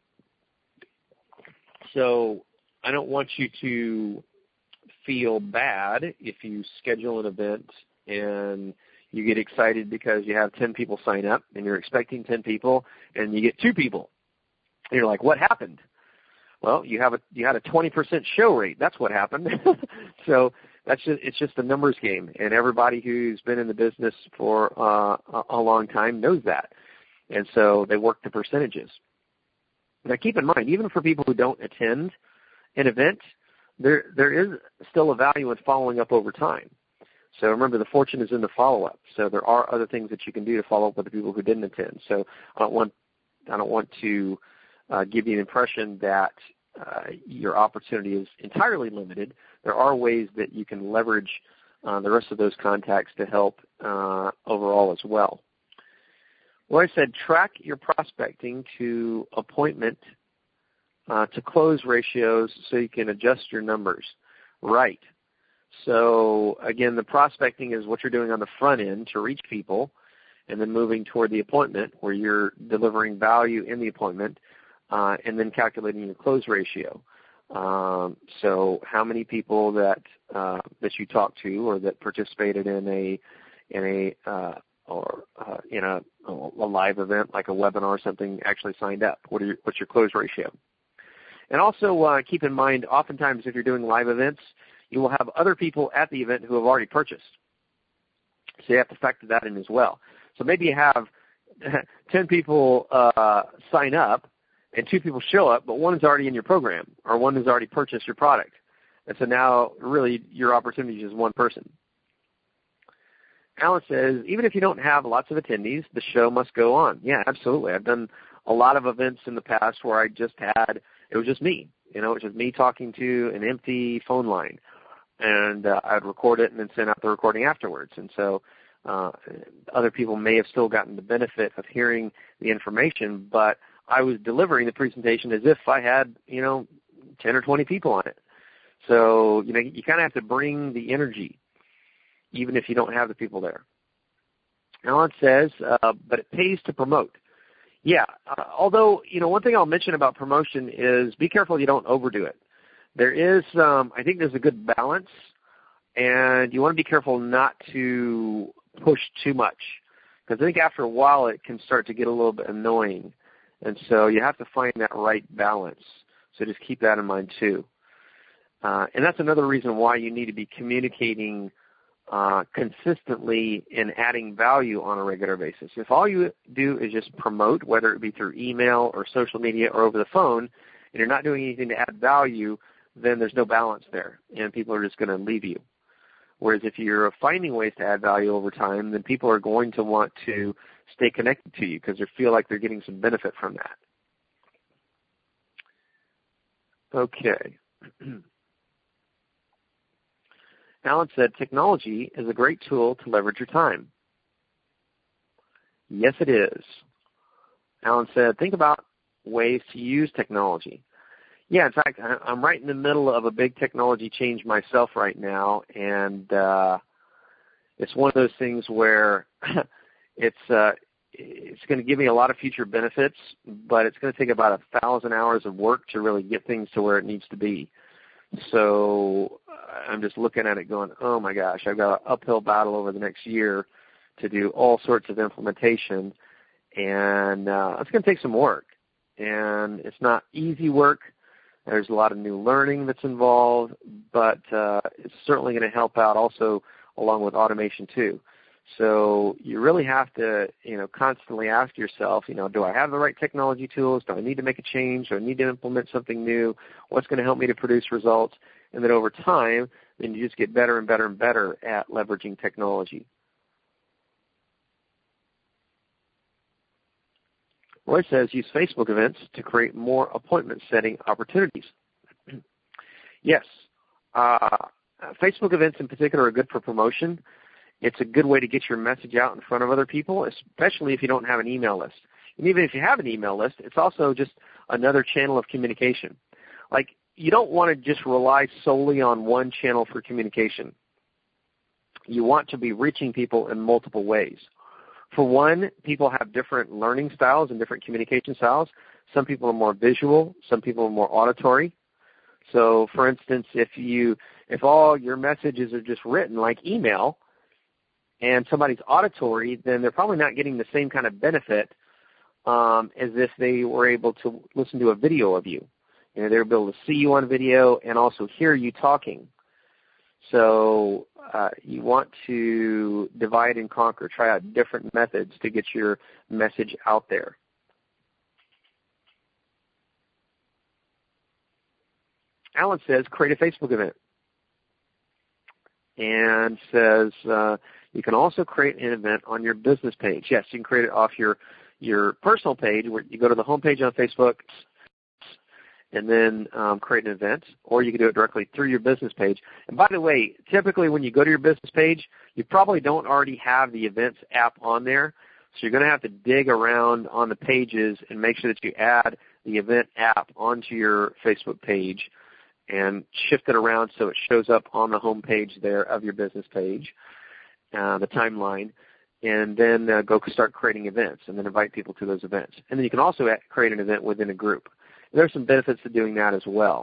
Speaker 1: So I don't want you to feel bad if you schedule an event and you get excited because you have ten people sign up and you're expecting ten people and you get two people. And you're like, what happened? Well, you have a you had a twenty percent show rate. That's what happened. So that's just, it's just a numbers game, and everybody who's been in the business for uh, a, a long time knows that. And so they work the percentages. Now, keep in mind, even for people who don't attend an event, there there is still a value in following up over time. So remember, the fortune is in the follow-up. So there are other things that you can do to follow up with the people who didn't attend. So I don't want I don't want to uh, give you an impression that uh, your opportunity is entirely limited. There are ways that you can leverage uh, the rest of those contacts to help uh, overall as well. Well, I said track your prospecting to appointment uh, to close ratios so you can adjust your numbers. Right. So, again, the prospecting is what you're doing on the front end to reach people, and then moving toward the appointment where you're delivering value in the appointment, uh, and then calculating your close ratio. Um, so how many people that uh, that you talked to or that participated in a in a uh, or uh, in a, a live event like a webinar or something actually signed up? What are your, what's your close ratio? And also uh, keep in mind, oftentimes if you're doing live events, you will have other people at the event who have already purchased. So you have to factor that in as well. So maybe you have ten people uh, sign up and two people show up, but one is already in your program or one has already purchased your product. And so now really your opportunity is one person. Alan says, even if you don't have lots of attendees, the show must go on. Yeah, absolutely. I've done a lot of events in the past where I just had, it was just me. You know, it was just me talking to an empty phone line. And uh, I'd record it and then send out the recording afterwards. And so uh, other people may have still gotten the benefit of hearing the information, but I was delivering the presentation as if I had, you know, ten or twenty people on it. So, you know, you kind of have to bring the energy, even if you don't have the people there. Alan says, uh, but it pays to promote. Yeah, uh, although, you know, one thing I'll mention about promotion is be careful you don't overdo it. There is, um, I think there's a good balance, and you want to be careful not to push too much, because I think after a while it can start to get a little bit annoying, and so you have to find that right balance. So just keep that in mind too. Uh, and that's another reason why you need to be communicating uh, consistently and adding value on a regular basis. If all you do is just promote, whether it be through email or social media or over the phone, and you're not doing anything to add value, then there's no balance there, and people are just going to leave you. Whereas if you're finding ways to add value over time, then people are going to want to stay connected to you because they feel like they're getting some benefit from that. Okay. Alan said, technology is a great tool to leverage your time. Yes, it is. Alan said, think about ways to use technology. Yeah, in fact, I'm right in the middle of a big technology change myself right now, and uh, it's one of those things where it's uh, it's going to give me a lot of future benefits, but it's going to take about a thousand hours of work to really get things to where it needs to be. So I'm just looking at it going, oh my gosh, I've got an uphill battle over the next year to do all sorts of implementation, and uh, it's going to take some work, and it's not easy work. There's a lot of new learning that's involved, but uh, it's certainly going to help out also along with automation too. So you really have to, you know, constantly ask yourself, you know, do I have the right technology tools? Do I need to make a change? Do I need to implement something new? What's going to help me to produce results? And then over time, then you just get better and better and better at leveraging technology. Roy says, use Facebook events to create more appointment setting opportunities. Yes. Uh, Facebook events in particular are good for promotion. It's a good way to get your message out in front of other people, especially if you don't have an email list. And even if you have an email list, it's also just another channel of communication. Like, you don't want to just rely solely on one channel for communication. You want to be reaching people in multiple ways. For one, people have different learning styles and different communication styles. Some people are more visual. Some people are more auditory. So, for instance, if you if all your messages are just written like email and somebody's auditory, then they're probably not getting the same kind of benefit um, as if they were able to listen to a video of you. You know, they'll be able to see you on video and also hear you talking. So uh, you want to divide and conquer, try out different methods to get your message out there. Alan says, create a Facebook event. And says, uh, you can also create an event on your business page. Yes, you can create it off your, your personal page, where you go to the home page on Facebook and then um, create an event, or you can do it directly through your business page. And by the way, typically when you go to your business page, you probably don't already have the events app on there, so you're going to have to dig around on the pages and make sure that you add the event app onto your Facebook page and shift it around so it shows up on the home page there of your business page, uh, the timeline, and then uh, go start creating events and then invite people to those events. And then you can also create an event within a group. There's some benefits to doing that as well.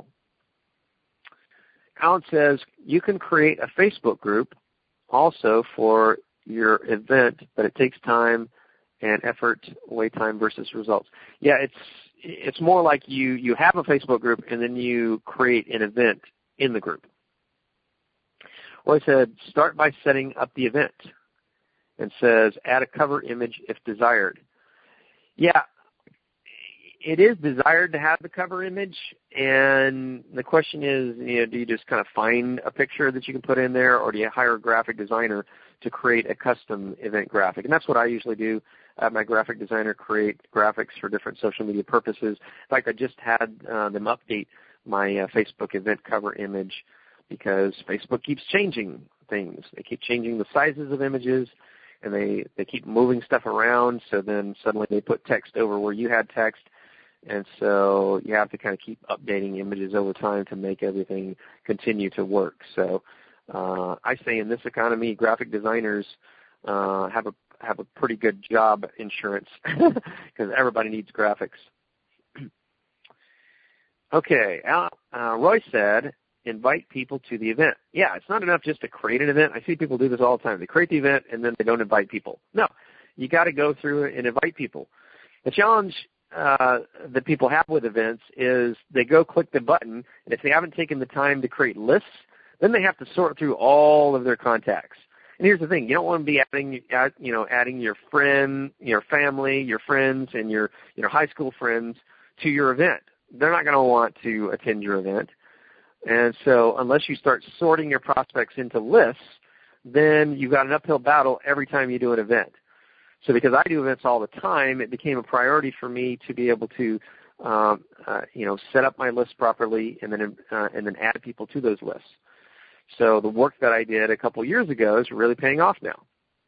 Speaker 1: Alan says you can create a Facebook group also for your event, but it takes time and effort, wait time versus results. Yeah, it's it's more like you, you have a Facebook group and then you create an event in the group. Well, I said start by setting up the event and says add a cover image if desired. Yeah, it is desired to have the cover image, and the question is, you know, do you just kind of find a picture that you can put in there, or do you hire a graphic designer to create a custom event graphic? And that's what I usually do. I have my graphic designer create graphics for different social media purposes. In fact, I just had uh, them update my uh, Facebook event cover image because Facebook keeps changing things. They keep changing the sizes of images, and they, they keep moving stuff around, so then suddenly they put text over where you had text. And so you have to kind of keep updating images over time to make everything continue to work. So uh, I say in this economy, graphic designers uh, have a have a pretty good job insurance because everybody needs graphics. Okay, uh, Roy said, invite people to the event. Yeah, it's not enough just to create an event. I see people do this all the time. They create the event and then they don't invite people. No, you got to go through and invite people. The challenge Uh, that people have with events is they go click the button, and if they haven't taken the time to create lists, then they have to sort through all of their contacts. And here's the thing: you don't want to be adding, you know, adding your friend, your family, your friends, and your, your high school friends to your event. They're not going to want to attend your event, and so unless you start sorting your prospects into lists, then you've got an uphill battle every time you do an event. So because I do events all the time, it became a priority for me to be able to, um, uh, you know, set up my list properly and then uh, and then add people to those lists. So the work that I did a couple years ago is really paying off now.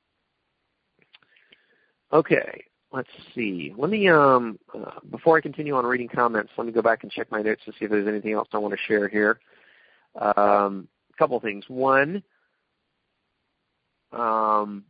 Speaker 1: Okay, let's see. Let me, um, uh, before I continue on reading comments, let me go back and check my notes to see if there's anything else I want to share here. Um, a couple of things. One, um,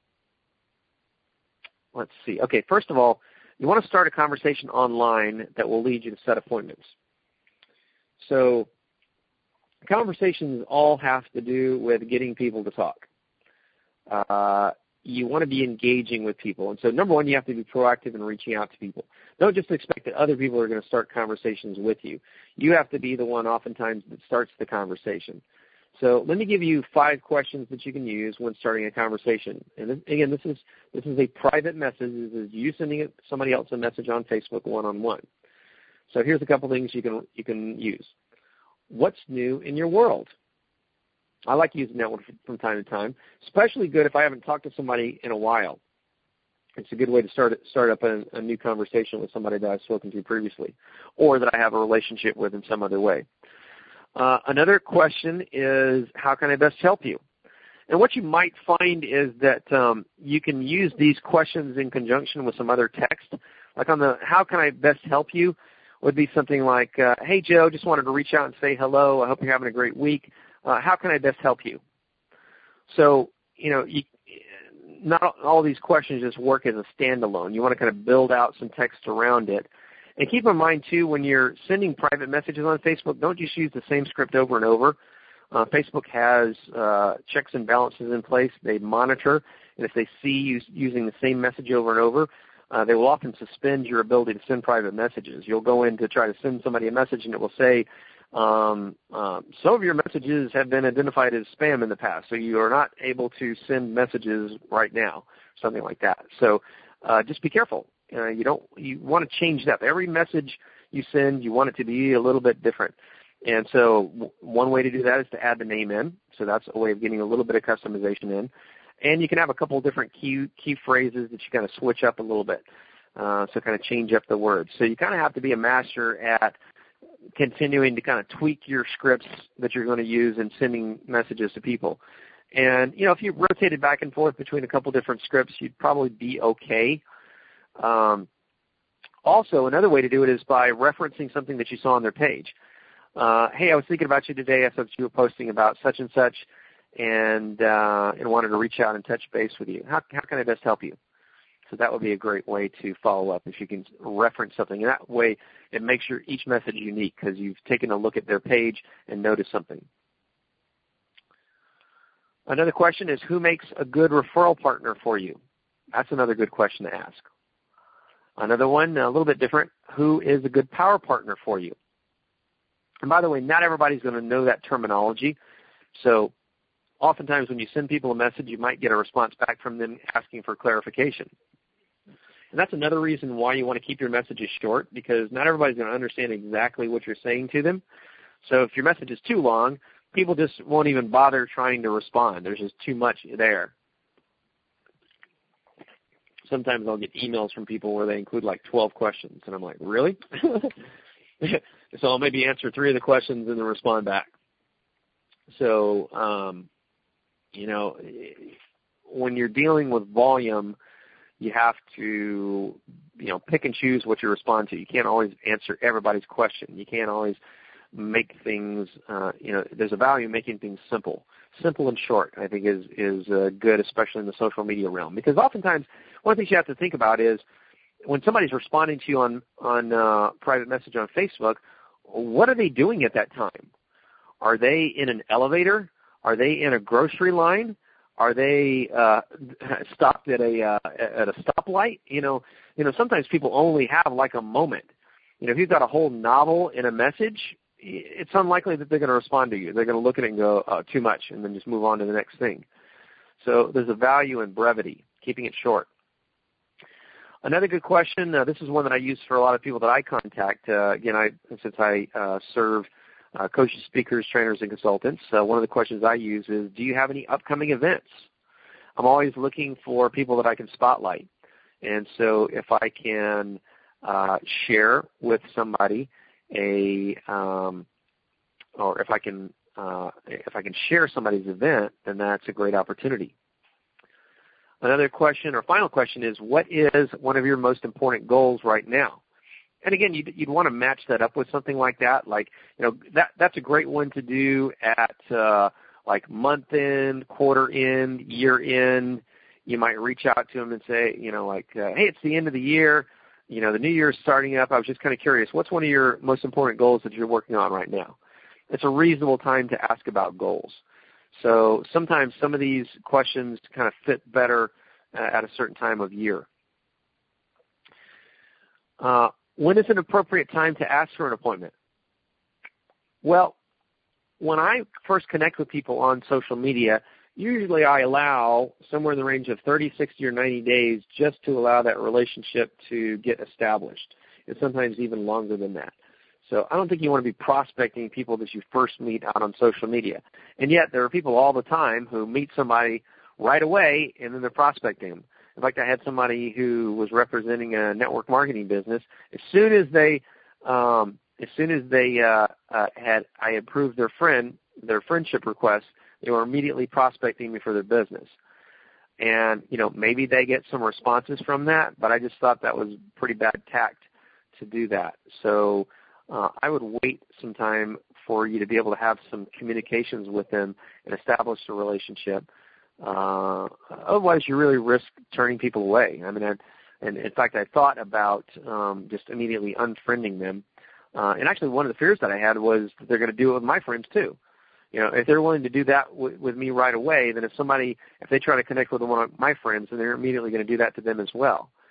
Speaker 1: let's see. Okay, first of all, you want to start a conversation online that will lead you to set appointments. So conversations all have to do with getting people to talk. Uh, you want to be engaging with people. And so number one, you have to be proactive in reaching out to people. Don't just expect that other people are going to start conversations with you. You have to be the one oftentimes that starts the conversation. So let me give you five questions that you can use when starting a conversation. And this, again, this is this is a private message. This is you sending somebody else a message on Facebook one-on-one. So here's a couple things you can you can use. What's new in your world? I like using that one from time to time. Especially good if I haven't talked to somebody in a while. It's a good way to start start up a, a new conversation with somebody that I've spoken to previously, or that I have a relationship with in some other way. Uh, another question is, how can I best help you? And what you might find is that um, you can use these questions in conjunction with some other text. Like on the how can I best help you would be something like, uh, hey, Joe, just wanted to reach out and say hello. I hope you're having a great week. Uh, how can I best help you? So, you know, you, not all these questions just work as a standalone. You want to kind of build out some text around it. And keep in mind, too, when you're sending private messages on Facebook, don't just use the same script over and over. Uh, Facebook has uh, checks and balances in place. They monitor, and if they see you using the same message over and over, uh, they will often suspend your ability to send private messages. You'll go in to try to send somebody a message, and it will say, um, um, some of your messages have been identified as spam in the past, so you are not able to send messages right now, something like that. So uh, just be careful. Uh, you don't you want to change that. Every message you send, you want it to be a little bit different. And so w- one way to do that is to add the name in. So that's a way of getting a little bit of customization in. And you can have a couple of different key key phrases that you kind of switch up a little bit. Uh, so kind of change up the words. So you kind of have to be a master at continuing to kind of tweak your scripts that you're going to use in sending messages to people. And, you know, if you rotated back and forth between a couple different scripts, you'd probably be okay. Um, also, another way to do it is by referencing something that you saw on their page. Uh, hey, I was thinking about you today. I saw you were posting about such and such, and uh, and wanted to reach out and touch base with you. How, how can I best help you? So that would be a great way to follow up if you can reference something. And that way it makes your each message unique because you've taken a look at their page and noticed something. Another question is, who makes a good referral partner for you? That's another good question to ask. Another one, a little bit different, who is a good power partner for you? And by the way, not everybody's going to know that terminology. So oftentimes when you send people a message, you might get a response back from them asking for clarification. And that's another reason why you want to keep your messages short, because not everybody's going to understand exactly what you're saying to them. So if your message is too long, people just won't even bother trying to respond. There's just too much there. Sometimes I'll get emails from people where they include like twelve questions, and I'm like, really? So I'll maybe answer three of the questions and then respond back. So, um, you know, when you're dealing with volume, you have to, you know, pick and choose what you respond to. You can't always answer everybody's question. You can't always make things, uh, you know, there's a value in making things simple. Simple and short, I think, is is uh, good, especially in the social media realm. Because oftentimes, one of the things you have to think about is when somebody's responding to you on, on uh, private message on Facebook, what are they doing at that time? Are they in an elevator? Are they in a grocery line? Are they uh, stopped at a uh, at a stoplight? You know, you know. Sometimes people only have like a moment. You know, if you've got a whole novel in a message, it's unlikely that they're going to respond to you. They're going to look at it and go, oh, too much, and then just move on to the next thing. So there's a value in brevity, keeping it short. Another good question. Uh, this is one that I use for a lot of people that I contact. Uh, again, I since I uh, serve uh, coaches, speakers, trainers, and consultants, uh, one of the questions I use is, do you have any upcoming events? I'm always looking for people that I can spotlight. And so if I can uh, share with somebody a, um, or if I can, uh, if I can share somebody's event, then that's a great opportunity. Another question or final question is, what is one of your most important goals right now? And again, you'd, you'd want to match that up with something like that. Like, you know, that that's a great one to do at uh, like month end, quarter end, year end. You might reach out to them and say, you know, like, uh, hey, it's the end of the year. You know, the new year is starting up. I was just kind of curious, what's one of your most important goals that you're working on right now? It's a reasonable time to ask about goals. So sometimes some of these questions kind of fit better uh, at a certain time of year. Uh, when is an appropriate time to ask for an appointment? Well, when I first connect with people on social media, usually I allow somewhere in the range of thirty, sixty, or ninety days just to allow that relationship to get established. It's sometimes even longer than that. So I don't think you want to be prospecting people that you first meet out on social media. And yet there are people all the time who meet somebody right away and then they're prospecting them. In fact, I had somebody who was representing a network marketing business. As soon as they, um, as soon as they uh, uh, had, I approved their friend, their friendship request, they were immediately prospecting me for their business. And, you know, maybe they get some responses from that, but I just thought that was pretty bad tact to do that. So uh, I would wait some time for you to be able to have some communications with them and establish a relationship. Uh, otherwise, you really risk turning people away. I mean, I, and in fact, I thought about um, just immediately unfriending them. Uh, and actually, one of the fears that I had was that they're going to do it with my friends too. You know, if they're willing to do that w- with me right away, then if somebody, if they try to connect with one of my friends, then they're immediately going to do that to them as well.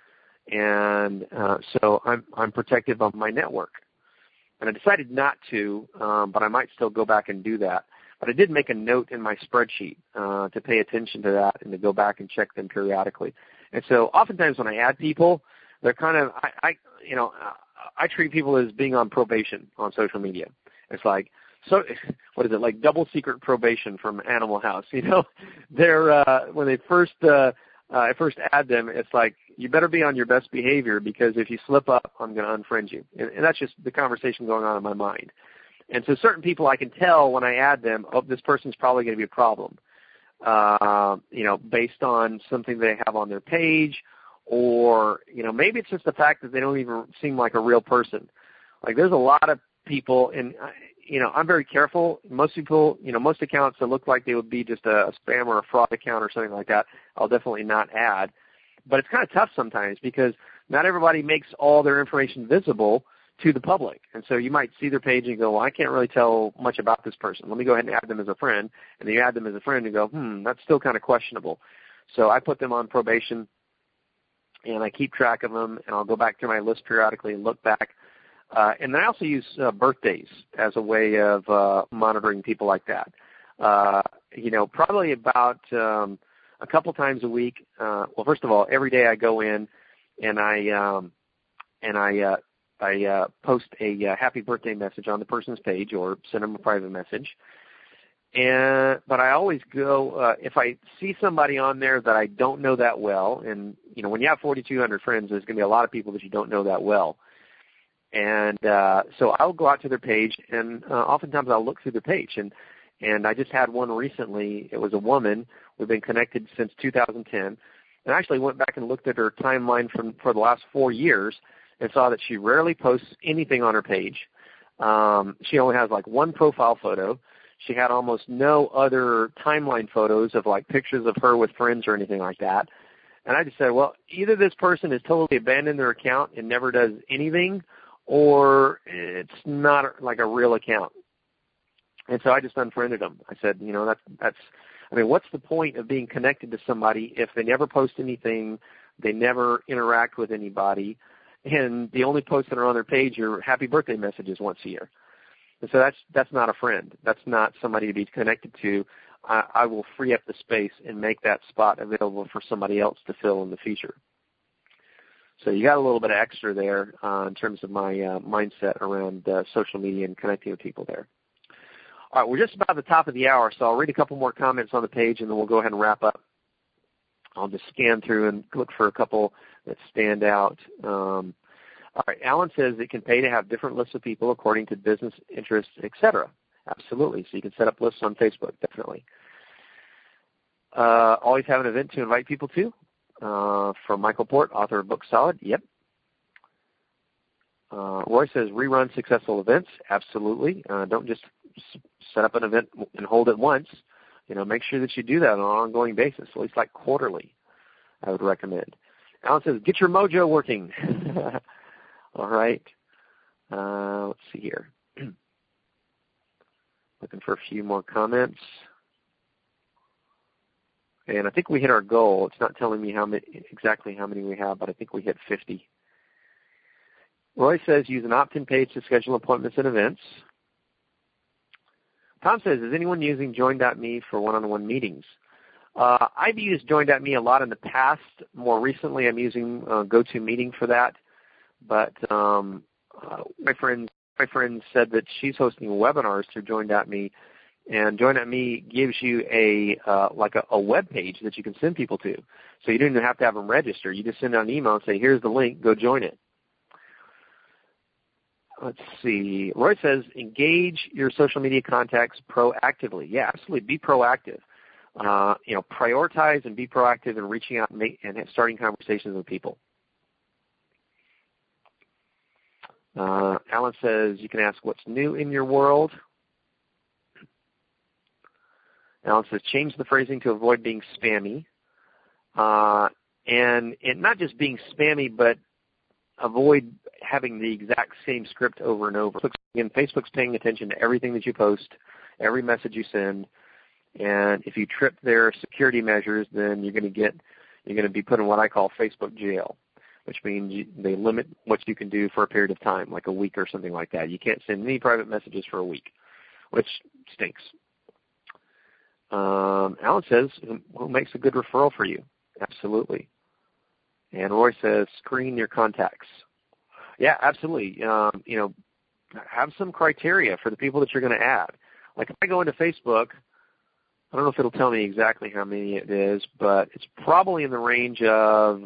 Speaker 1: And uh, so I'm I'm protective of my network. And I decided not to, um, but I might still go back and do that. But I did make a note in my spreadsheet uh, to pay attention to that and to go back and check them periodically. And so oftentimes when I add people, they're kind of, I, I you know, I treat people as being on probation on social media. It's like, so what is it, like double secret probation from Animal House, you know? They're, uh, when they first, uh, uh, I first add them, it's like, you better be on your best behavior because if you slip up, I'm going to unfriend you. And, and that's just the conversation going on in my mind. And so certain people I can tell when I add them, oh, this person's probably going to be a problem, uh, you know, based on something they have on their page, or, you know, maybe it's just the fact that they don't even seem like a real person. Like there's a lot of people, and, you know, I'm very careful. Most people, you know, most accounts that look like they would be just a, a spam or a fraud account or something like that, I'll definitely not add. But it's kind of tough sometimes because not everybody makes all their information visible to the public. And so you might see their page and go, well, I can't really tell much about this person. Let me go ahead and add them as a friend. And then you add them as a friend and go, hmm, that's still kind of questionable. So I put them on probation, and I keep track of them, and I'll go back through my list periodically and look back. Uh, and then I also use uh, birthdays as a way of uh, monitoring people like that. Uh, you know, probably about um, a couple times a week. Uh, well, first of all, every day I go in and I um, and I uh, I uh, post a uh, happy birthday message on the person's page or send them a private message. And but I always go uh, if I see somebody on there that I don't know that well, and you know when you have forty-two hundred friends, there's going to be a lot of people that you don't know that well. And uh, so I'll go out to their page, and uh, oftentimes I'll look through their page. And and I just had one recently. It was a woman. We've been connected since two thousand ten. And I actually went back and looked at her timeline from for the last four years and saw that she rarely posts anything on her page. Um, she only has like one profile photo. She had almost no other timeline photos of like pictures of her with friends or anything like that. And I just said, well, either this person has totally abandoned their account and never does anything, or it's not like a real account. And so I just unfriended them. I said, you know, that's, that's, I mean, what's the point of being connected to somebody if they never post anything, they never interact with anybody, and the only posts that are on their page are happy birthday messages once a year? And so that's, that's not a friend. That's not somebody to be connected to. I, I will free up the space and make that spot available for somebody else to fill in the future. So you got a little bit of extra there uh, in terms of my uh, mindset around uh, social media and connecting with people there. All right, we're just about at the top of the hour, so I'll read a couple more comments on the page, and then we'll go ahead and wrap up. I'll just scan through and look for a couple that stand out. Um, all right, Alan says it can pay to have different lists of people according to business interests, et cetera. Absolutely, so you can set up lists on Facebook, definitely. Uh, always have an event to invite people to. Uh, from Michael Port, author of Book Solid. Yep. Uh, Roy says rerun successful events. Absolutely. Uh, don't just s- set up an event and hold it once. You know, make sure that you do that on an ongoing basis, at least like quarterly, I would recommend. Alan says get your mojo working. All right. Uh, let's see here. Looking for a few more comments. And I think we hit our goal. It's not telling me how many, exactly how many we have, but I think we hit fifty. Roy says use an opt-in page to schedule appointments and events. Tom says, is anyone using join dot me for one-on-one meetings? Uh, I've used join dot me a lot in the past. More recently, I'm using uh, GoToMeeting for that. But um, uh, my friend my friend said that she's hosting webinars through join dot me. And join dot me gives you a uh, like a, a web page that you can send people to. So you don't even have to have them register. You just send out an email and say, here's the link, go join it. Let's see. Roy says, engage your social media contacts proactively. Yeah, absolutely. Be proactive. Uh, you know, prioritize and be proactive in reaching out and, make, and starting conversations with people. Uh, Alan says, you can ask what's new in your world. Alan says, change the phrasing to avoid being spammy. Uh, and it, not just being spammy, but avoid having the exact same script over and over. Again, Facebook's paying attention to everything that you post, every message you send. And if you trip their security measures, then you're going to get, you're going to be put in what I call Facebook jail. which means you, they limit what you can do for a period of time, like a week or something like that. You can't send any private messages for a week, which stinks. Um, Alan says, who makes a good referral for you? Absolutely. And Roy says, screen your contacts. Yeah, absolutely. Um, you know, have some criteria for the people that you're going to add. Like if I go into Facebook, I don't know if it'll tell me exactly how many it is, but it's probably in the range of,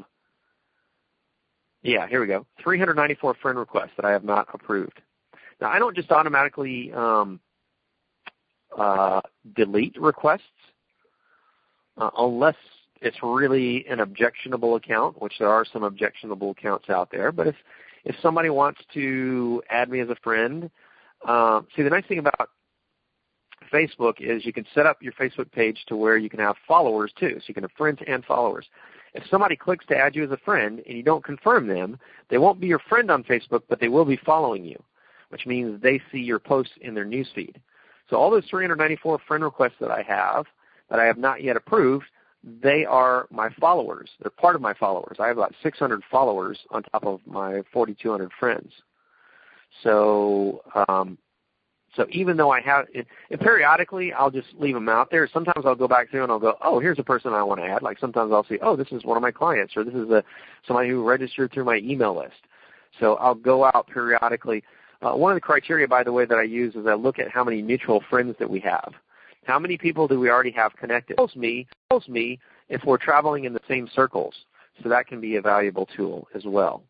Speaker 1: yeah, here we go, three hundred ninety-four friend requests that I have not approved. Now, I don't just automatically um, uh, delete requests uh, unless it's really an objectionable account, which there are some objectionable accounts out there. But if, if somebody wants to add me as a friend, uh, see, the nice thing about Facebook is you can set up your Facebook page to where you can have followers too. So you can have friends and followers. If somebody clicks to add you as a friend and you don't confirm them, they won't be your friend on Facebook, but they will be following you, which means they see your posts in their newsfeed. So all those three hundred ninety-four friend requests that I have that I have not yet approved, they are my followers. They're part of my followers. I have about six hundred followers on top of my forty-two hundred friends. So um, so even though I have, and periodically I'll just leave them out there. Sometimes I'll go back through and I'll go, oh, here's a person I want to add. Like sometimes I'll see, oh, this is one of my clients, or this is a, somebody who registered through my email list. So I'll go out periodically. Uh, one of the criteria, by the way, that I use is I look at how many mutual friends that we have. How many people do we already have connected? It tells me, tells me if we're traveling in the same circles. So that can be a valuable tool as well.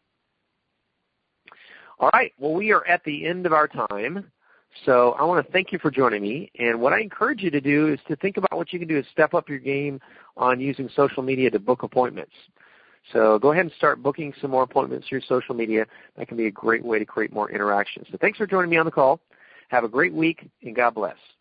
Speaker 1: All right. Well, we are at the end of our time. So I want to thank you for joining me. And what I encourage you to do is to think about what you can do to step up your game on using social media to book appointments. So go ahead and start booking some more appointments through social media. That can be a great way to create more interaction. So thanks for joining me on the call. Have a great week, and God bless.